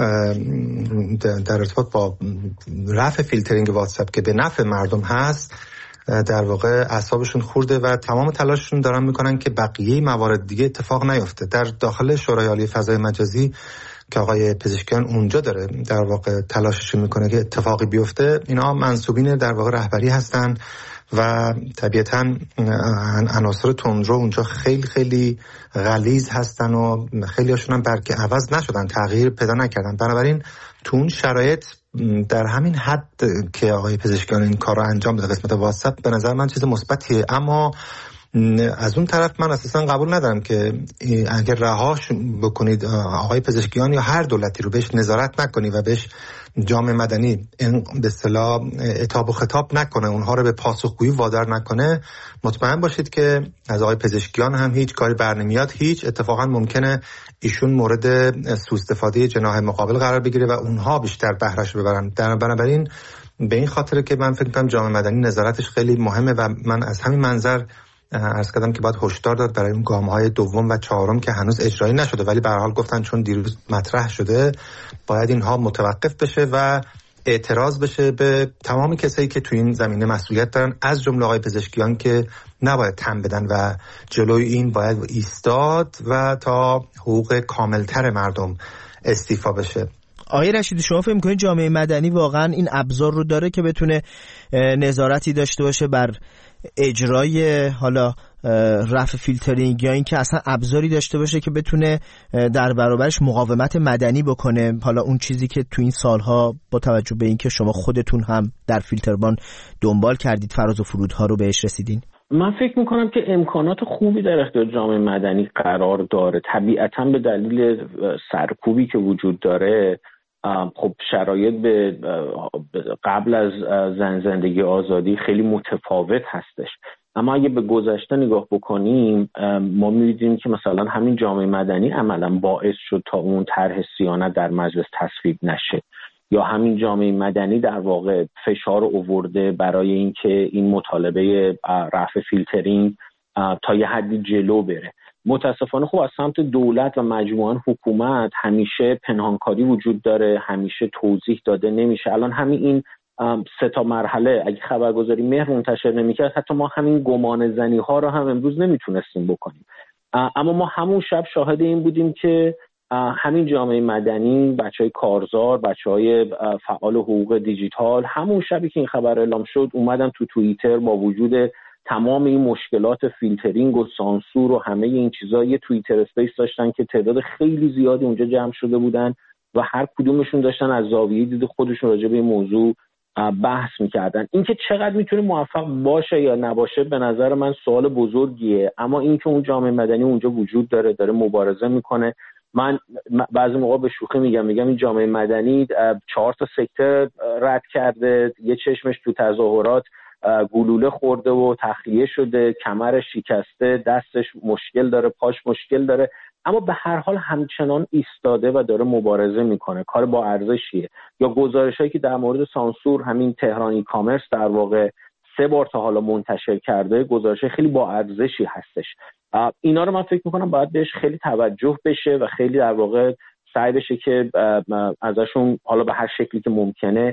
در ارتباط با رفع فیلترینگ واتساپ که به نفع مردم هست در واقع اعصابشون خورده و تمام تلاششون دارن میکنن که بقیه موارد دیگه اتفاق نیفته. در داخل شورای عالی فضای مجازی که آقای پزشکیان اونجا داره در واقع تلاششون میکنه که اتفاقی بیفته، اینا منسوبین در واقع رهبری هستن و طبیعتاً عناصر تندرو اونجا خیلی خیلی غلیظ هستن و خیلی هاشون هم برگ عوض نشدن، تغییر پیدا نکردن. بنابراین تو اون شرایط در همین حد که آقای پزشکیان این کار رو انجام بده قسمت واتساپ به نظر من چیز مثبتیه. اما از اون طرف من اساسا قبول ندارم که اگر رهاش بکنید آقای پزشکیان یا هر دولتی رو بهش نظارت نکنی و بهش جامعه مدنی این به اصطلاح عتاب و خطاب نکنه، اونها رو به پاسخگویی وادار نکنه، مطمئن باشید که از آقای پزشکیان هم هیچ کاری برنمیاد. هیچ اتفاقا ممکنه ایشون مورد سوء استفاده جناح مقابل قرار بگیره و اونها بیشتر بهرهش ببرن. بنابراین به این خاطر که من فکر می‌کنم جامعه مدنی نظارتش خیلی مهمه و من از همین منظر عرض کردم که باید هشدار داد برای اون گام‌های دوم و چهارم که هنوز اجرایی نشده ولی به هر حال گفتن چون دیروز مطرح شده باید اینها متوقف بشه و اعتراض بشه به تمام کسایی که تو این زمینه مسئولیت دارن، از جمله آقای پزشکیان که نباید تن بدن و جلوی این باید ایستاد و تا حقوق کاملتر مردم استیفا بشه. آقای رشیدی شما فکر می‌کنید جامعه مدنی واقعا این ابزار رو داره که بتونه نظارتی داشته باشه بر اجرای حالا رفع فیلترینگ یا اینکه اصلا ابزاری داشته باشه که بتونه در برابرش مقاومت مدنی بکنه؟ حالا اون چیزی که تو این سالها با توجه به اینکه شما خودتون هم در فیلتربان دنبال کردید فراز و فرودها رو بهش رسیدین. من فکر میکنم که امکانات خوبی در اختیار جامعه مدنی قرار داره. طبیعتاً به دلیل سرکوبی که وجود داره خب شرایط به قبل از زن زندگی آزادی خیلی متفاوت هستش. اما اگه به گذشته نگاه بکنیم ما می‌بینیم که مثلا همین جامعه مدنی عملاً باعث شد تا اون طرح صیانت در مجلس تصویب نشه، یا همین جامعه مدنی در واقع فشار آورده برای اینکه این مطالبه رفع فیلترینگ تا یه حدی جلو بره. متاسفانه خب از سمت دولت و مجموعاً حکومت همیشه پنهانکاری وجود داره، همیشه توضیح داده نمیشه. الان همین این سه تا مرحله اگه خبرگزاری مهر منتشر نمیکرد حتی ما همین گمان زنی ها رو هم امروز نمیتونستیم بکنیم. اما ما همون شب شاهد این بودیم که همین جامعه مدنی، بچهای کارزار، بچهای فعال حقوق دیجیتال، همون شبی که این خبر اعلام شد اومدن تو توییتر با وجود تمام این مشکلات فیلترینگ و سانسور و همه این چیزا یه توییتر اسپیس داشتن که تعداد خیلی زیادی اونجا جمع شده بودن و هر کدومشون داشتن از زاویه دید خودشون راجع به این موضوع بحث میکردن. اینکه چقدر میتونه موفق باشه یا نباشه به نظر من سوال بزرگیه، اما اینکه اون جامعه مدنی اونجا وجود داره، داره مبارزه میکنه. من بعضی موقع به شوخی میگم میگم این جامعه مدنی چهار تا سکته رد کرده، یه چشمش تو تظاهرات گلوله خورده و تخلیه شده، کمرش شکسته، دستش مشکل داره، پاش مشکل داره، اما به هر حال همچنان ایستاده و داره مبارزه میکنه. کار با ارزشیه. یا گزارشایی که در مورد سانسور همین تهران ای کامرس در واقع سه بار تا حالا منتشر کرده، گزارش خیلی با ارزشی هستش. اینا رو من فکر میکنم باید بهش خیلی توجه بشه و خیلی در واقع سعی بشه که ازشون حالا به هر شکلی که ممکنه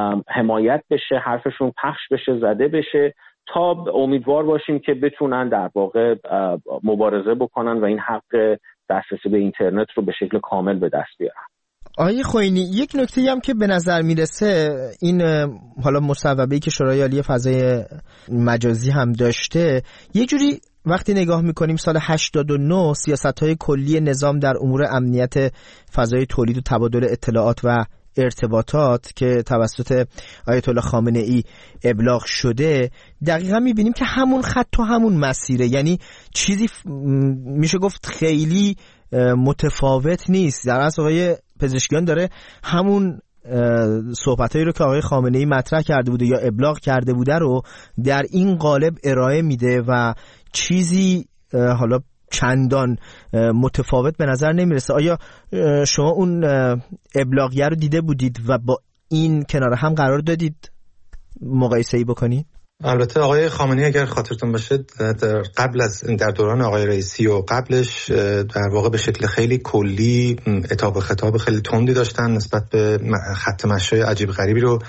حمایت بشه، حرفشون پخش بشه، زده بشه، تا امیدوار باشیم که بتونن در واقع مبارزه بکنن و این حق دسترسی به اینترنت رو به شکل کامل به دست بیارن. آقای خوئینی، یک نکته هم که به نظر میرسه این حالا مصوبه‌ای که شورای عالی فضای مجازی هم داشته، یه جوری وقتی نگاه میکنیم سال هشتاد و نه سیاست‌های کلی نظام در امور امنیت فضای تولید و تبادل اطلاعات و ارتباطات که توسط آیت الله خامنه ای ابلاغ شده، دقیقا میبینیم که همون خط و همون مسیره، یعنی چیزی میشه گفت خیلی متفاوت نیست. در اصل آقای پزشکیان داره همون صحبتایی رو که آقای خامنه‌ای مطرح کرده بوده یا ابلاغ کرده بوده رو در این قالب ارائه میده و چیزی حالا چندان متفاوت به نظر نمیرسه. آیا شما اون ابلاغیه رو دیده بودید و با این کنار هم قرار دادید مقایسه‌ای بکنید؟ البته آقای خامنه‌ای اگر خاطرتون باشه در قبل از در دوران آقای رئیسی و قبلش در واقع به شکل خیلی کلی عتاب و خطاب خیلی تندی داشتن نسبت به خط مشی عجیب غریبی رو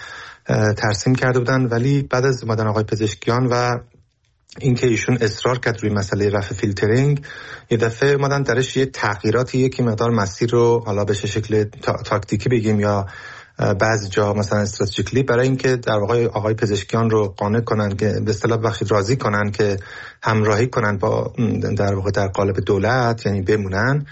ترسیم کرده بودن، ولی بعد از اومدن آقای پزشکیان و اینکه ایشون اصرار کرد روی مسئله رفع فیلترینگ، یه دفعه اومدن درش یه تغییراتی یکی مقدار مسیر رو حالا به شکل تاکتیکی بگیم یا بعضی جا مثلا استراتژیکلی برای اینکه در واقع آقای پزشکیان رو قانع کنن که به اصطلاح بخشی راضی کنن که همراهی کنن با در واقع در قالب دولت، یعنی بمونن،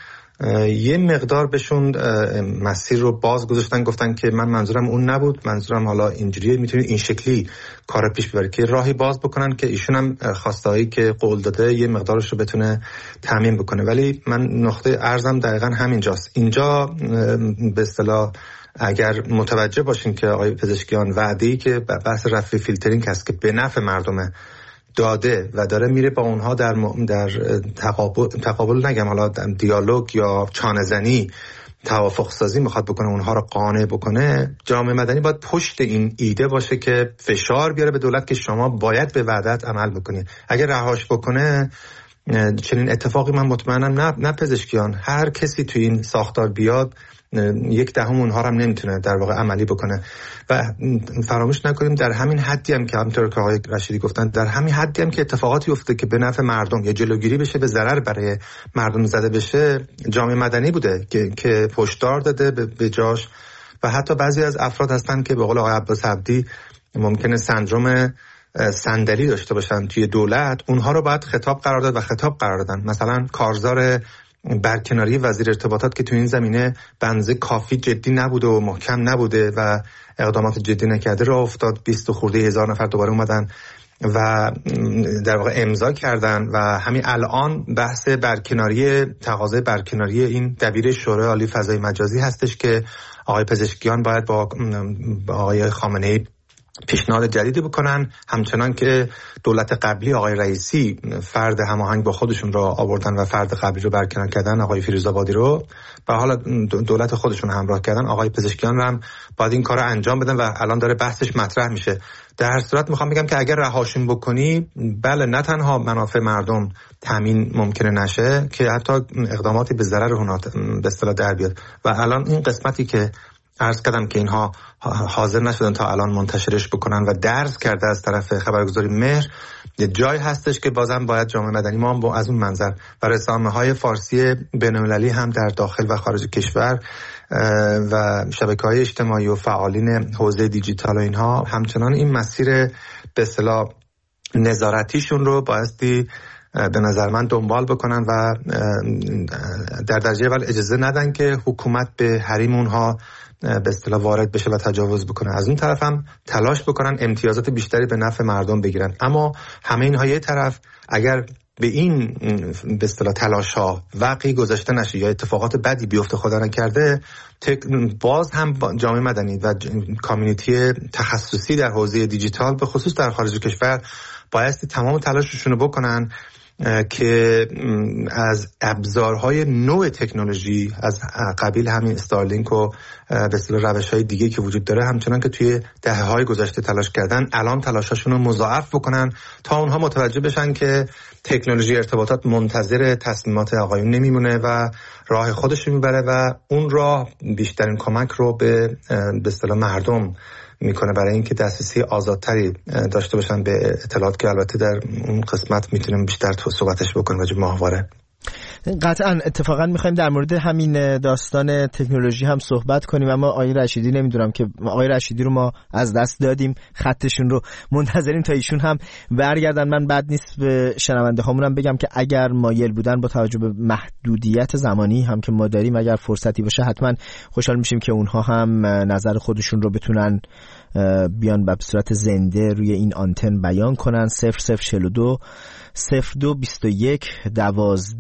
یه مقدار بهشون مسیر رو باز گذاشتن، گفتن که من منظورم اون نبود، منظورم حالا اینجوریه، میتونید این شکلی کار پیش ببرید، که راهی باز بکنن که ایشون هم خواستهایی که قول داده یه مقدارش رو بتونه تامین بکنه. ولی من نقطه عرضم دقیقاً همینجاست. اینجا به اصطلاح اگر متوجه باشین که آقای پزشکیان وعده‌ای که بحث رفع فیلترینگ هست که به نفع مردمه داده و داره میره با اونها در م... در تقابل تقابل نگم حالا دیالوگ یا چانه‌زنی توافق سازی میخواد بکنه، اونها رو قانع بکنه، جامعه مدنی باید پشت این ایده باشه که فشار بیاره به دولت که شما باید به وعدت عمل بکنید. اگر رهاش بکنه چنین اتفاقی من مطمئنم نه نه پزشکیان، هر کسی تو این ساختار بیاد یک دهم اونها هم نمیتونه در واقع عملی بکنه. و فراموش نکنیم در همین حدی هم که همونطور که آقای رشیدی گفتن، در همین حدی هم که اتفاقاتی افتاده که به نفع مردم یا جلوگیری بشه به ضرر برای مردم زده بشه، جامعه مدنی بوده که که پشتار داده به جاش. و حتی بعضی از افراد هستن که به قول آقای عباس عبدی ممکنه سندروم صندلی داشته باشن توی دولت، اونها رو باید خطاب قرار داد و خطاب قرار دادن. مثلا کارزار برکناری وزیر ارتباطات که تو این زمینه بنزه کافی جدی نبوده و محکم نبوده و اقدامات جدی نکرده راه افتاد، بیست خورده هزار نفر دوباره اومدن و در واقع امضا کردن و همین الان بحث برکناری تقاضای برکناری این دبیر شورای عالی فضای مجازی هستش که آقای پزشکیان باید با آقای خامنه‌ای پیشنهاد جدیدی بکنن، همچنان که دولت قبلی آقای رئیسی فرد هماهنگ با خودشون رو آوردن و فرد قبلی رو برکنار کردن، آقای فیروزآبادی رو، و حالا دولت خودشون همراه کردن. آقای پزشکیان رو هم باید این کار رو انجام بدن و الان داره بحثش مطرح میشه. در هر صورت میخوام بگم که اگر رهاشون بکنی، بله نه تنها منافع مردم تامین ممکنه نشه که حتی اقداماتی به ضرر اونها به اصطلاح در بیاد. و الان این قسمتی که عرض کردم که اینها حاضر نشدن تا الان منتشرش بکنن و درس کرده از طرف خبرگزاری مهر، یه جای هستش که بازم باید جامعه مدنی ما هم از اون منظر و رسانه‌های فارسی بین‌المللی هم در داخل و خارج کشور و شبکه‌های اجتماعی و فعالین حوزه دیجیتال و اینها همچنان این مسیر به اصطلاح نظارتیشون رو بایستی به نظر من دنبال بکنن و در درجه اول اجازه ندن که حکومت به حریم اونها به اصطلاح وارد بشه و تجاوز بکنه. از اون طرف هم تلاش بکنن امتیازات بیشتری به نفع مردم بگیرن. اما همه اینها یه طرف، اگر به این به اصطلاح تلاش‌ها وقعی گذاشته نشه یا اتفاقات بدی بیفته خدا نکرده، باز هم جامعه مدنی و کامیونیتی تخصصی در حوزه دیجیتال به خصوص در خارج کشور بایستی تمام تلاششون رو بکنن که از ابزارهای نوع تکنولوژی از قبیل همین استارلینک و به اصطلاح روش‌های دیگه که وجود داره، همچنان که توی دهه‌های گذشته تلاش کردن، الان تلاشاشون رو مضاعف بکنن تا اونها متوجه بشن که تکنولوژی ارتباطات منتظر تصمیمات آقایون نمیمونه و راه خودش رو میبره و اون راه بیشترین کمک رو به به اصطلاح مردم میکنه برای اینکه دسترسی آزادتری داشته باشن به اطلاعات، که البته در اون قسمت میتونیم بیشتر تو صحبتش بکنیم راجع به ماهواره. قطعا اتفاقا میخوایم در مورد همین داستان تکنولوژی هم صحبت کنیم، اما آقای رشیدی نمیدونم که آقای رشیدی رو ما از دست دادیم، خطشون رو منتظریم تا ایشون هم برگردن. من بد نیست به شنونده هامونم بگم که اگر مایل بودن با توجه به محدودیت زمانی هم که ما داریم، اگر فرصتی باشه حتما خوشحال میشیم که اونها هم نظر خودشون رو بتونن بیان به صورت زنده روی این آنتن بیان کنن. صفر صفر چهل و دو صفر دو بیست و یک دوازده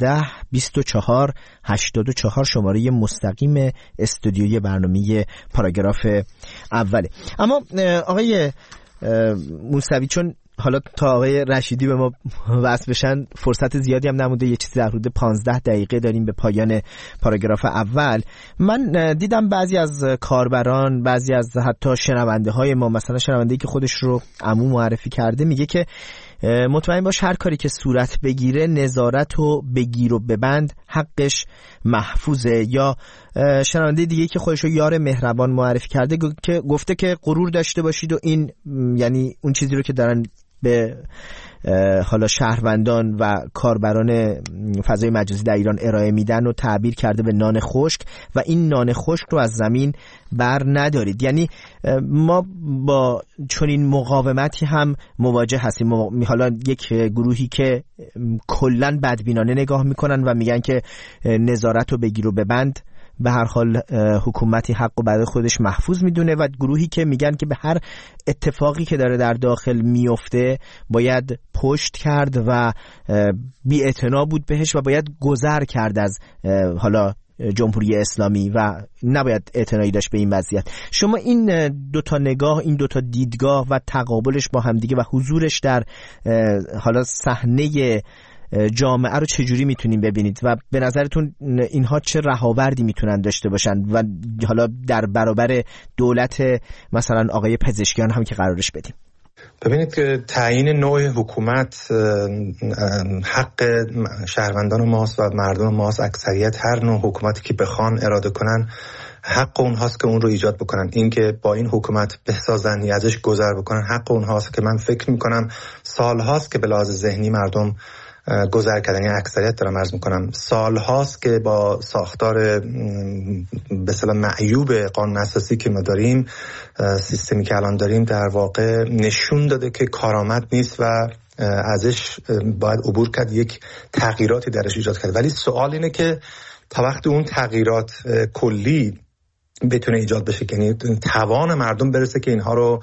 بیست و چهار هشتاد و چهار شماره مستقیم استودیوی برنامه پاراگراف اوله. اما آقای موسوی، چون حالا تا آقای رشیدی به ما وصل بشن فرصت زیادی هم نمونده، یه چیزی در حدود پانزده دقیقه داریم به پایان پاراگراف اول. من دیدم بعضی از کاربران، بعضی از حتی شنونده های ما، مثلا شنونده‌ای که خودش رو عمو معرفی کرده، میگه که مطمئن باش هر کاری که صورت بگیره نظارت و بگیر و ببند حقش محفوظه. یا شنونده دیگه که خودش رو یار مهربان معرفی کرده که گفته که غرور داشته باشید و این یعنی اون چیزی رو که دارن به حالا شهروندان و کاربران فضای مجازی در ایران ارائه میدن و تعبیر کرده به نان خشک و این نان خشک رو از زمین بر ندارید. یعنی ما با چنین مقاومتی هم مواجه هستیم. حالا یک گروهی که کلن بدبینانه نگاه میکنن و میگن که نظارت رو بگیر و ببند، به هر حال حکومتی حق و برای خودش محفوظ میدونه، و گروهی که میگن که به هر اتفاقی که داره در داخل میفته باید پشت کرد و بی‌اعتنا بود بهش و باید گذر کرد از حالا جمهوری اسلامی و نباید اعتنایی داشت به این وضعیت. شما این دوتا نگاه، این دوتا دیدگاه و تقابلش با همدیگه و حضورش در حالا صحنه جامعه رو چجوری میتونیم ببینید و به نظرتون اینها چه رهاوردی میتونن داشته باشن و حالا در برابر دولت مثلا آقای پزشکیان هم که قرارش بدیم؟ ببینید که تعیین نوع حکومت حق شهروندان ماست و مردم ماست. اکثریت هر نوع حکومتی که بخوان اراده کنن حق اونهاست که اون رو ایجاد بکنن. این که با این حکومت بسازن یا ازش گذر بکنن حق اونهاست که من فکر میکنم سالهاست که به لحاظ ذهنی مردم گذر کردن، یعنی اکثریت دارم عرض میکنم سال هاست که با ساختار به اصطلاح معیوب قانون اساسی که ما داریم، سیستمی که الان داریم، در واقع نشون داده که کارآمد نیست و ازش باید عبور کرد، یک تغییراتی درش ایجاد کرد. ولی سوال اینه که تا وقتی اون تغییرات کلی بتونه ایجاد بشه، یعنی توان مردم برسه که اینها رو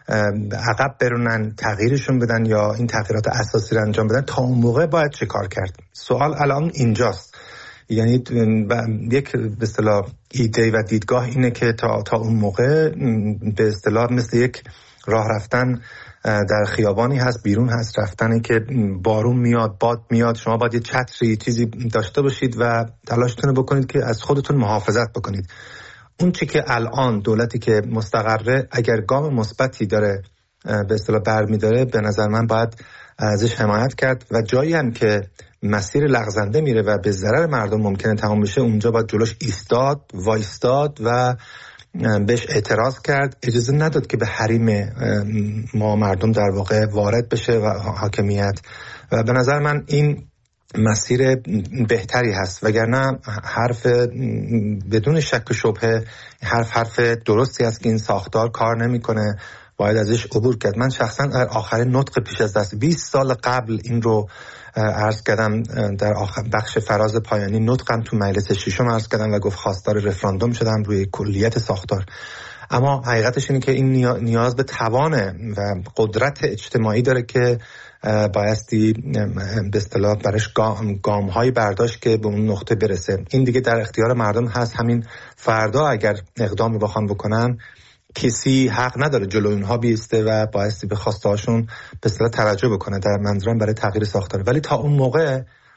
عقب برونن، تغییرشون بدن یا این تغییرات اساسی رو انجام بدن، تا اون موقع باید چه کار کرد؟ سوال الان اینجاست. یعنی یک به اصطلاح ایده و دیدگاه اینه که تا تا اون موقع به اصطلاح مثل یک راه رفتن در خیابانی هست، بیرون هست، رفتنی که بارون میاد، باد میاد، شما باید یه چتری چیزی داشته باشید و تلاشتون بکنید که از خودتون محافظت بکنید. اون چی که الان دولتی که مستقره اگر گام مثبتی داره به اصطلاح برمی‌داره، به نظر من باید ازش حمایت کرد و جایی هم که مسیر لغزنده میره و به ضرر مردم ممکنه تمام بشه، اونجا باید جلوش ایستاد، وایستاد و بهش اعتراض کرد. اجازه نداد که به حریم ما مردم در واقع وارد بشه و حاکمیت. و به نظر من این مسیر بهتری هست، وگرنه حرف بدون شک و شبهه حرف حرف درستی است که این ساختار کار نمیکنه، باید ازش عبور کرد. من شخصا در آخرین نطق پیش از دست بیست سال قبل این رو عرض کردم، در آخر بخش فراز پایانی نطقم تو مجلس ششم عرض کردم و گفت خواستار رفراندوم شدم روی کلیت ساختار. اما حقیقتش اینه که این نیاز به توان و قدرت اجتماعی داره که بایستی به اصطلاح برش گام, گام های برداشت که به اون نقطه برسه. این دیگه در اختیار مردم هست. همین فردا اگر اقدامی بخوان بکنن، کسی حق نداره جلو اینها بیسته و بایستی به خواسته هاشون به اصطلاح توجه بکنه، در منظورم برای تغییر ساختار. ولی تا اون موقع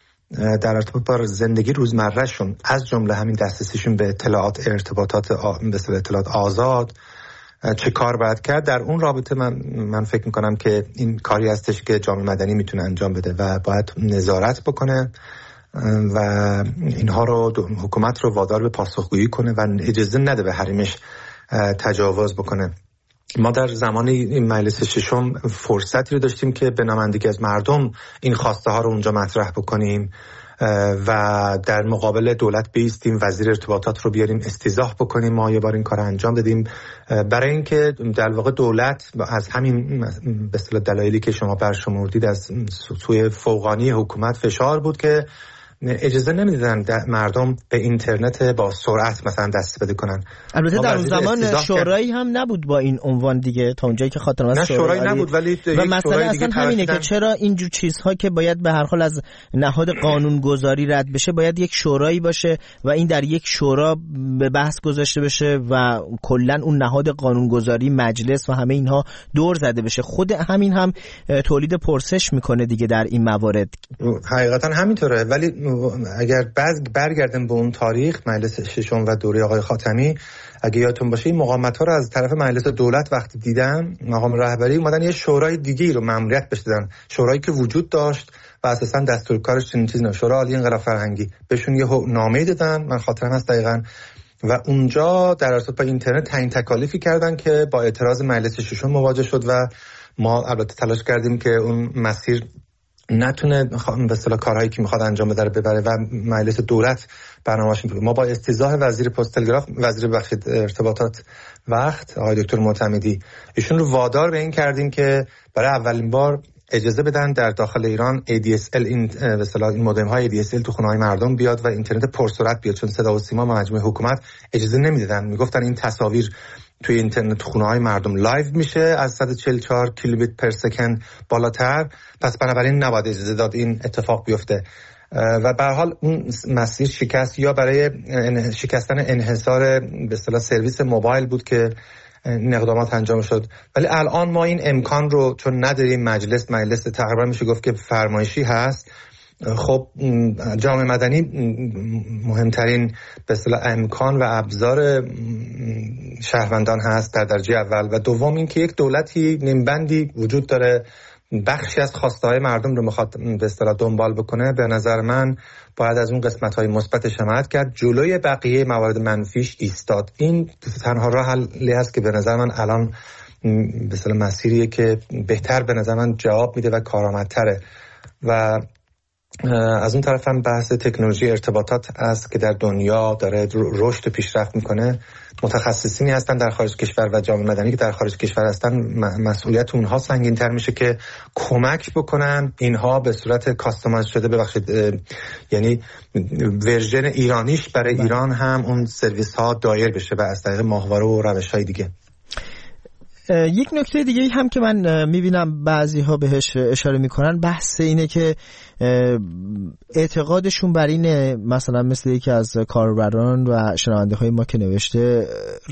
در ارتباط با زندگی روزمرهشون، از جمله همین دسترسیشون به اطلاعات، ارتباطات به اصطلاح اطلاعات آزاد، چه کار باید کرد، در اون رابطه من من فکر میکنم که این کاری هستش که جامعه مدنی میتونه انجام بده و باید نظارت بکنه و اینها رو حکومت رو وادار به پاسخگویی کنه و اجازه نده به حریمش تجاوز بکنه. ما در زمان این مجلس ششم فرصتی رو داشتیم که به نمایندگی از مردم این خواسته ها رو اونجا مطرح بکنیم و در مقابل دولت بیستیم، وزیر ارتباطات رو بیاریم استیضاح بکنیم. ما یه بار این کار انجام دادیم برای اینکه در واقع دولت از همین به اصطلاح دلایلی که شما برشمردید از سوی فوقانی حکومت فشار بود که اجازه نمیدادن مردم به اینترنت با سرعت مثلا دست پیدا کنن. البته در اون زمان شورایی هم نبود با این عنوان دیگه، تا اونجایی که خاطرم هست شورایی نبود، ولی و مسئله اصلا همینه که چرا اینجور چیزها که باید به هر حال از نهاد قانونگذاری رد بشه باید یک شورایی باشه و این در یک شورا به بحث گذاشته بشه و کلا اون نهاد قانونگذاری، مجلس و همه اینها دور زده بشه. خود همین هم تولید پرسش میکنه دیگه در این موارد. حقیقتا همینطوره، ولی اگر باز برگردیم به اون تاریخ مجلس ششم و دوره آقای خاتمی، اگه یادتون باشه این مقاومت‌ها رو از طرف مجلس دولت وقتی دیدن، مقام رهبری اومدن یه شورای دیگه‌ای رو مأموریت بهش دادن، شورایی که وجود داشت و اساساً دستور کارش چنین چیزی نبود، شورای عالی انقلاب فرهنگی. بهشون یه نامه دادن، من خاطرم هست دقیقاً، و اونجا در اساس با اینترنت تعیین تکالیفی کردن که با اعتراض مجلس ششم مواجه شد و ما البته تلاش کردیم که اون مسیر نتونه به اصطلاح کارهایی که میخواد انجام بده ببره و مجلس دولت برنامه‌اش. ما با استیضاح وزیر پست تلگراف، وزیر بخشید ارتباطات وقت آقای دکتر معتمدی، ایشون رو وادار به این کردیم که برای اولین بار اجازه بدن در داخل ایران ای دی اس ال این به اصطلاح این مودم های ای دی اس ال تو خونه‌های مردم بیاد و اینترنت پرسرعت بیاد، چون صدا و سیما مجموعه حکومت اجازه نمیدادن. میگفتن این تصاویر توی اینترنت خونه‌های مردم لایو میشه از صد و چهل و چهار کیلومتر پر سکند بالاتر، پس بنابراین نباید اجازه داد این اتفاق بیفته. و به هر حال اون مسیر شکست، یا برای شکستن انحصار به اصطلاح سرویس موبایل بود که این اقدامات انجام شد. ولی الان ما این امکان رو چون نداریم، مجلس مجلس تقریبا میشه گفت که فرمایشی هست. خب جامعه مدنی مهمترین به اصطلاح امکان و ابزار شهروندان هست در درجه اول، و دوم این که یک دولتی نیمبندی وجود داره بخشی از خواسته‌های مردم رو میخواد به اصطلاح دنبال بکنه. به نظر من باید از اون قسمت‌های مثبتش حمایت کرد، جلوی بقیه موارد منفیش ایستاد. این تنها راه حلی هست که به نظر من الان به اصطلاح مسیریه که بهتر به نظر من جواب میده و کارآمدتره. و از اون طرف هم بحث تکنولوژی ارتباطات است که در دنیا داره رشد و پیشرفت میکنه. متخصصینی هستن در خارج کشور و جامعه مدنی که در خارج کشور هستن، مسئولیت اونها سنگین‌تر میشه که کمک بکنن اینها به صورت کاستومایز شده، ببخشید یعنی ورژن ایرانیش برای ایران هم اون سرویس ها دایر بشه و از طریق ماهواره و روش های دیگه. یک نکته دیگه هم که من میبینم بعضی ها بهش اشاره میکنن، بحث اینه که اعتقادشون بر اینه، مثلا مثل یکی از کاربران و شنونده های ما که نوشته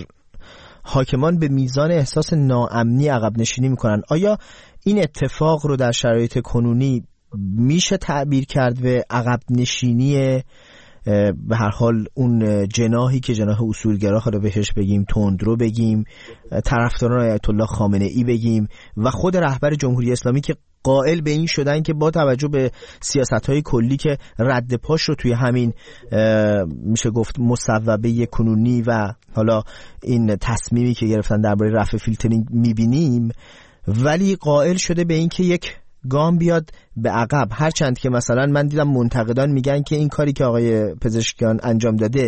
حاکمان به میزان احساس ناامنی عقب نشینی میکنن. آیا این اتفاق رو در شرایط کنونی میشه تعبیر کرد به عقب نشینی به هر حال اون جناحی که جناح اصولگرا رو بهش بگیم، تندرو بگیم، طرفداران آیت الله خامنه ای بگیم، و خود رهبر جمهوری اسلامی که قائل به این شدن که با توجه به سیاست‌های کلی که رد پاش رو توی همین میشه گفت مصوبه کنونی و حالا این تصمیمی که گرفتن درباره رفع فیلترینگ میبینیم، ولی قائل شده به این که یک گام بیاد به عقب. هرچند که مثلا من دیدم منتقدان میگن که این کاری که آقای پزشکیان انجام داده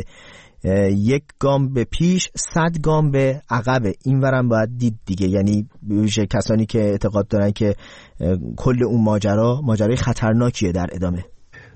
یک گام به پیش صد گام به عقبه، این ورم باید دید دیگه. یعنی ویژه کسانی که اعتقاد دارن که کل اون ماجرا ماجرای خطرناکیه در ادامه.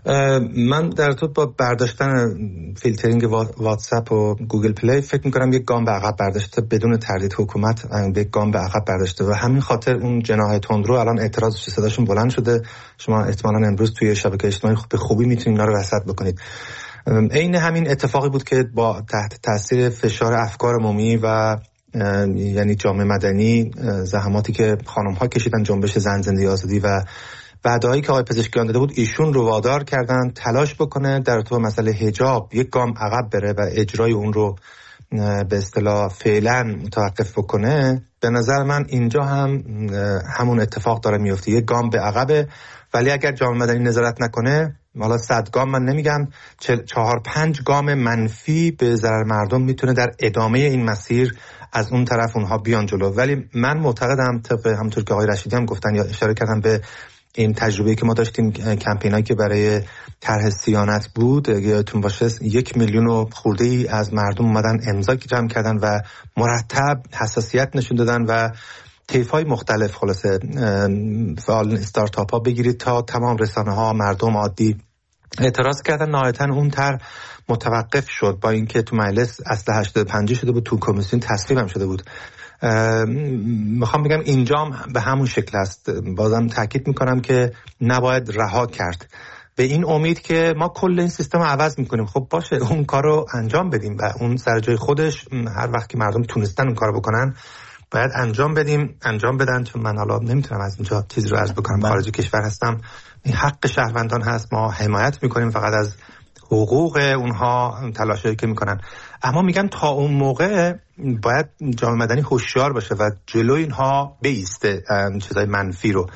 من در تو با برداشتن فیلترینگ واتساپ و گوگل پلی فکر میکنم یک گام به عقب برداشته، بدون تردید حکومت یک گام به عقب برداشته و همین خاطر اون جناح تندرو الان اعتراضش صداشون بلند شده. شما احتمالاً امروز توی شبکه اجتماعی به خوبی میتونید اینا رو رصد بکنید. عین همین اتفاقی بود که با تحت تاثیر فشار افکار عمومی و یعنی جامعه مدنی، زحماتی که خانم‌ها کشیدن، جنبش زن زندگی آزادی و وعده‌هایی که آقای پزشکیان داده بود، ایشون رو وادار کردن تلاش بکنه در ارتباط مسئله حجاب یک گام عقب بره و اجرای اون رو به اصطلاح فعلا متوقف بکنه. به نظر من اینجا هم همون اتفاق داره میفته، یک گام به عقبه. ولی اگر جامعه مدنی نظارت نکنه، حالا صد گام من نمیگم، چهار پنج گام منفی به ضرر مردم میتونه در ادامه این مسیر از اون طرف اونها بیان جلو. ولی من معتقدم طبق همونطور که آقای رشیدی هم گفتن یا اشاره کردن به این تجربه‌ای که ما داشتیم، کمپینایی که برای طرح صیانت بود، یادتون باشه یک میلیون و خورده ای از مردم اومدن امضا جمع کردن و مرتب حساسیت نشون دادن و طیف‌های مختلف، خلاصه فعال استارتاپ ها بگیرید تا تمام رسانه ها، مردم عادی، اعتراض کردن، نهایتاً اون طرح متوقف شد با اینکه تو مجلس اصل هشتاد و پنج شده بود، تو کمیسیون تصویب هم شده بود. میخوام بگم اینجام به همون شکل است. بازم تاکید میکنم که نباید رها کرد به این امید که ما کل این سیستم رو عوض میکنیم. خب باشه، اون کار رو انجام بدیم و اون سر جای خودش هر وقت که مردم تونستن اون کار بکنن باید انجام بدیم، انجام بدن. چون من حالا نمیتونم از اینجا چیزی رو عرض بکنم، خارج کشور هستم، این حق شهروندان هست، ما حمایت میکنیم فقط از حقوق اونها، تلاشایی که میکنن. اما میگم تا اون موقع باید جامعه مدنی هوشیار باشه و جلوی اینها بیسته چیزای منفی رو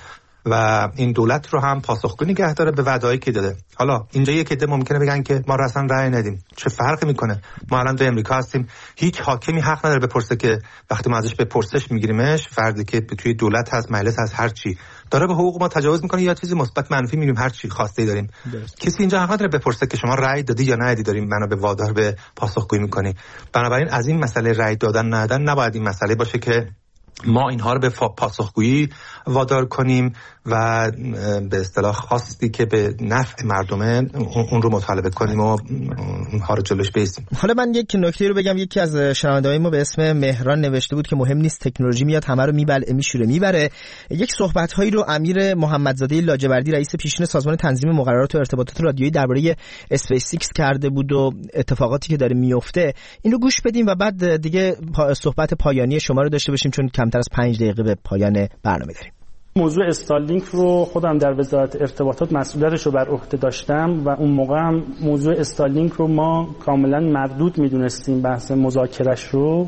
و این دولت رو هم پاسخگو نگه داره به وعده‌ای که داده. حالا اینجا یک عده ممکنه بگن که ما اصلا رأی ندیم، چه فرقی میکنه؟ ما الان تو امریکا هستیم، هیچ حاکمی حق نداره بپرسه که وقتی ما ازش به پرسش میگیریمش، فردی که توی دولت هست، مجلس هست، هر چی داره به حقوق ما تجاوز میکنه یا چیزی مثبت منفی میگیم، هر چی خواسته ای داریم. دست. کسی اینجا حق نداره بپرسه که شما رأی دادی یا ندادی، داریم منو به وادار به پاسخگویی میکنی. بنابراین از این مسئله رأی دادن ندادن نباید این مسئله باشه که ما اینها رو به پاسخگویی وادار کنیم و به اصطلاح خواستی که به نفع مردمه اون رو مطالبه کنیم و اونها رو جلوش بیستیم. حالا من یک نکته رو بگم. یکی از شنونده‌های ما به اسم مهران نوشته بود که مهم نیست، تکنولوژی میاد همه رو میبلعه میشوره میبره. یک صحبت‌هایی رو امیر محمدزاده لاجوردی رئیس پیشین سازمان تنظیم مقررات و ارتباطات رادیویی درباره اسپیس ایکس کرده بود و اتفاقاتی که داره میفته. اینو گوش بدیم و بعد دیگه صحبت پایانی شما رو داشته باشیم، چون کمتر از پنج دقیقه به پایان برنامه داریم. موضوع استارلینک رو خودم در وزارت ارتباطات مسئولیتش رو بر عهده داشتم و اون موقع هم موضوع استارلینک رو ما کاملا مردود میدونستیم، بحث مذاکرش رو،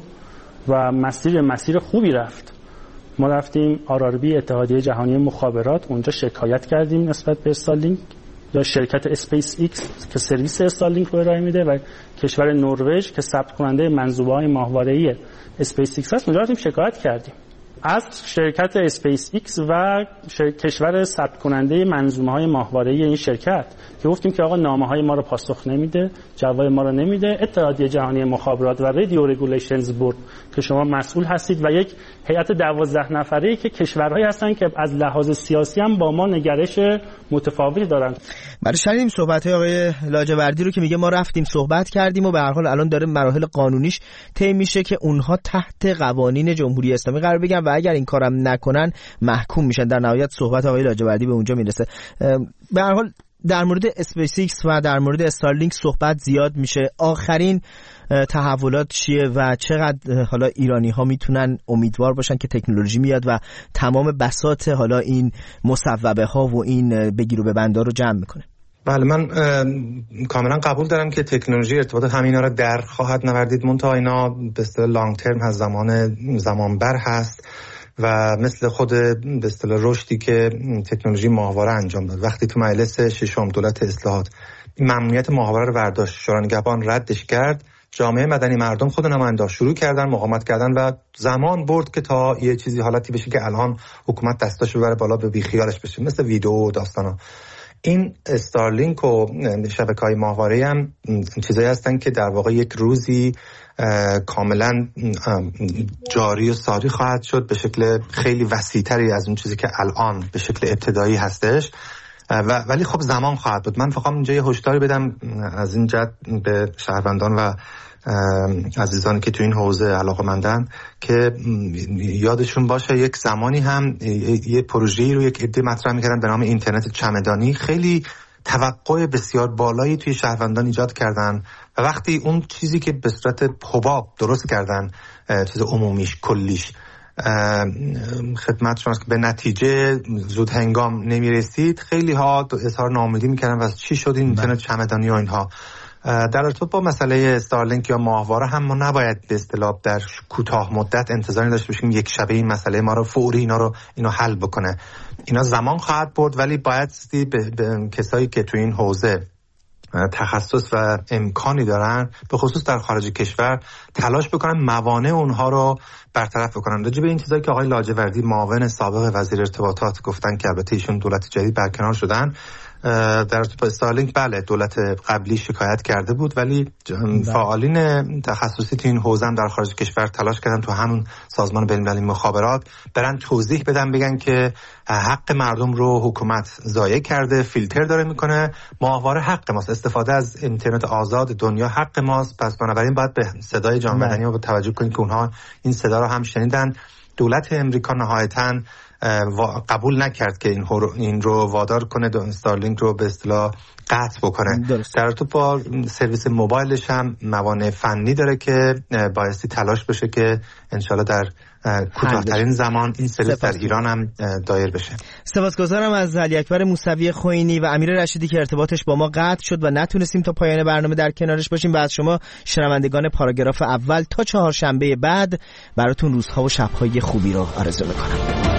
و مسیر مسیر خوبی رفت. ما رفتیم آر آر بی، اتحادیه جهانی مخابرات، اونجا شکایت کردیم نسبت به استارلینک یا شرکت اسپیس ایکس که سرویس استارلینک رو ارائه میده و کشور نروژ که ثبت کننده منظومه‌های ماهواره‌ای اسپیس ایکس هست. اونجا رفتیم شکایت کردیم از شرکت اسپیس ایکس و کشور ثبت کننده منظومه‌های ماهواره‌ای این شرکت که گفتیم که آقا نامه‌های ما رو پاسخ نمیده، جواب ما رو نمیده. اتحادیه جهانی مخابرات و رادیو رگولیشنز بورد که شما مسئول هستید و یک هیئت دوازده نفره‌ای که کشورهایی هستن که از لحاظ سیاسی هم با ما نگرش متفاوتی دارن. برای شنیدیم صحبت‌های آقای لاجوردی رو که میگه ما رفتیم صحبت کردیم و به هر حال الان داره مراحل قانونیش طی میشه که اونها تحت قوانین جمهوری اسلامی قرار بگیرن و اگر این کارم نکنن محکوم میشن. در نهایت صحبت آقای لاجوردی به اونجا میرسه. به هر حال در مورد اسپیس ایکس و در مورد استارلینک صحبت زیاد میشه. آخرین تحولات چیه و چقدر حالا ایرانی ها میتونن امیدوار باشن که تکنولوژی میاد و تمام بساط حالا این مصوبه ها و این بگیر و ببندا رو جمع میکنه؟ بله، من کاملا قبول دارم که تکنولوژی ارتباط همینا رو در خواهد نوردید، منتها اینا به اصطلاح لانگ ترم هست، زمان زمان بر هست و مثل خود به اصطلاح رشدی که تکنولوژی ماهواره انجام داد. وقتی تو مجلس ششم دولت اصلاحات ممنوعیت ماهواره رو برداشت، شورای نگهبان ردش کرد، جامعه مدنی، مردم خود نماینده شروع کردن مقاومت کردن و زمان برد که تا یه چیزی حالتی بشه که الان حکومت دستاشو ببره بالا، به بیخیالش بشه، مثل ویدیو و داستانا. این استارلینک و شبکه‌های ماهواره‌ای هم چیزایی هستن که در واقع یک روزی کاملا جاری و ساری خواهد شد به شکل خیلی وسیع‌تری از اون چیزی که الان به شکل ابتدایی هستش، و ولی خب زمان خواهد بود. من فقط اینجا یه هشداری بدم از این جهت به شهروندان و عزیزانی که تو این حوزه علاقه‌مندن که یادشون باشه یک زمانی هم یه پروژه‌ای رو یک عده مطرح می‌کردن به نام اینترنت چمدانی، خیلی توقع بسیار بالایی توی شهروندان ایجاد کردن و وقتی اون چیزی که به صورت حباب درست کردن، چیز عمومیش کلیش خدمت شماست که به نتیجه زود هنگام نمیرسید، خیلی ها اظهار ناامیدی میکردن و چی شد این اینترنت چمدانی و اینها. در ارتباط با مسئله استارلینک یا ماهواره هم ما نباید به اصطلاح در کوتاه مدت انتظاری داشته باشیم یک شبه این مسئله ما رو فوری اینا رو اینو حل بکنه. اینا زمان خواهد برد، ولی باید به, به کسایی که تو این حوزه تخصص و امکانی دارن، به خصوص در خارج کشور، تلاش بکنن موانع اونها رو برطرف بکنن. راجع به این چیزایی که آقای لاجوردی معاون سابق وزیر ارتباطات گفتن که البته ایشون دولت جدید برکنار شدن، در ارتباط با استارلینک بله دولت قبلی شکایت کرده بود، ولی فعالین تخصصی تو این حوزه هم در خارج کشور تلاش کردن تو همون سازمان بین‌المللی مخابرات برن توضیح بدن، بگن که حق مردم رو حکومت ضایع کرده، فیلتر داره میکنه، ماهواره حق ماست، استفاده از اینترنت آزاد دنیا حق ماست، پس بنابراین باید به صدای جامعه مدنی رو توجه کنید که اونها این صدا رو هم شنیدن. دولت امریکا نهایتاً قبول نکرد که این, این رو وادار کنه استارلینک رو به اصطلاح قطع بکنه. درست. در تو با سرویس موبایلش هم موانع فنی داره که بایستی تلاش بشه که انشالله در کوتاه‌ترین زمان این سرویس در ایران هم دایر بشه. سپاسگزارم از علی اکبر موسوی خوئینی و امیر رشیدی که ارتباطش با ما قطع شد و نتونستیم تا پایان برنامه در کنارش باشیم. و از شما شنوندگان پاراگراف اول تا چهارشنبه بعد براتون روزها و شب‌های خوبی رو آرزو می‌کنم.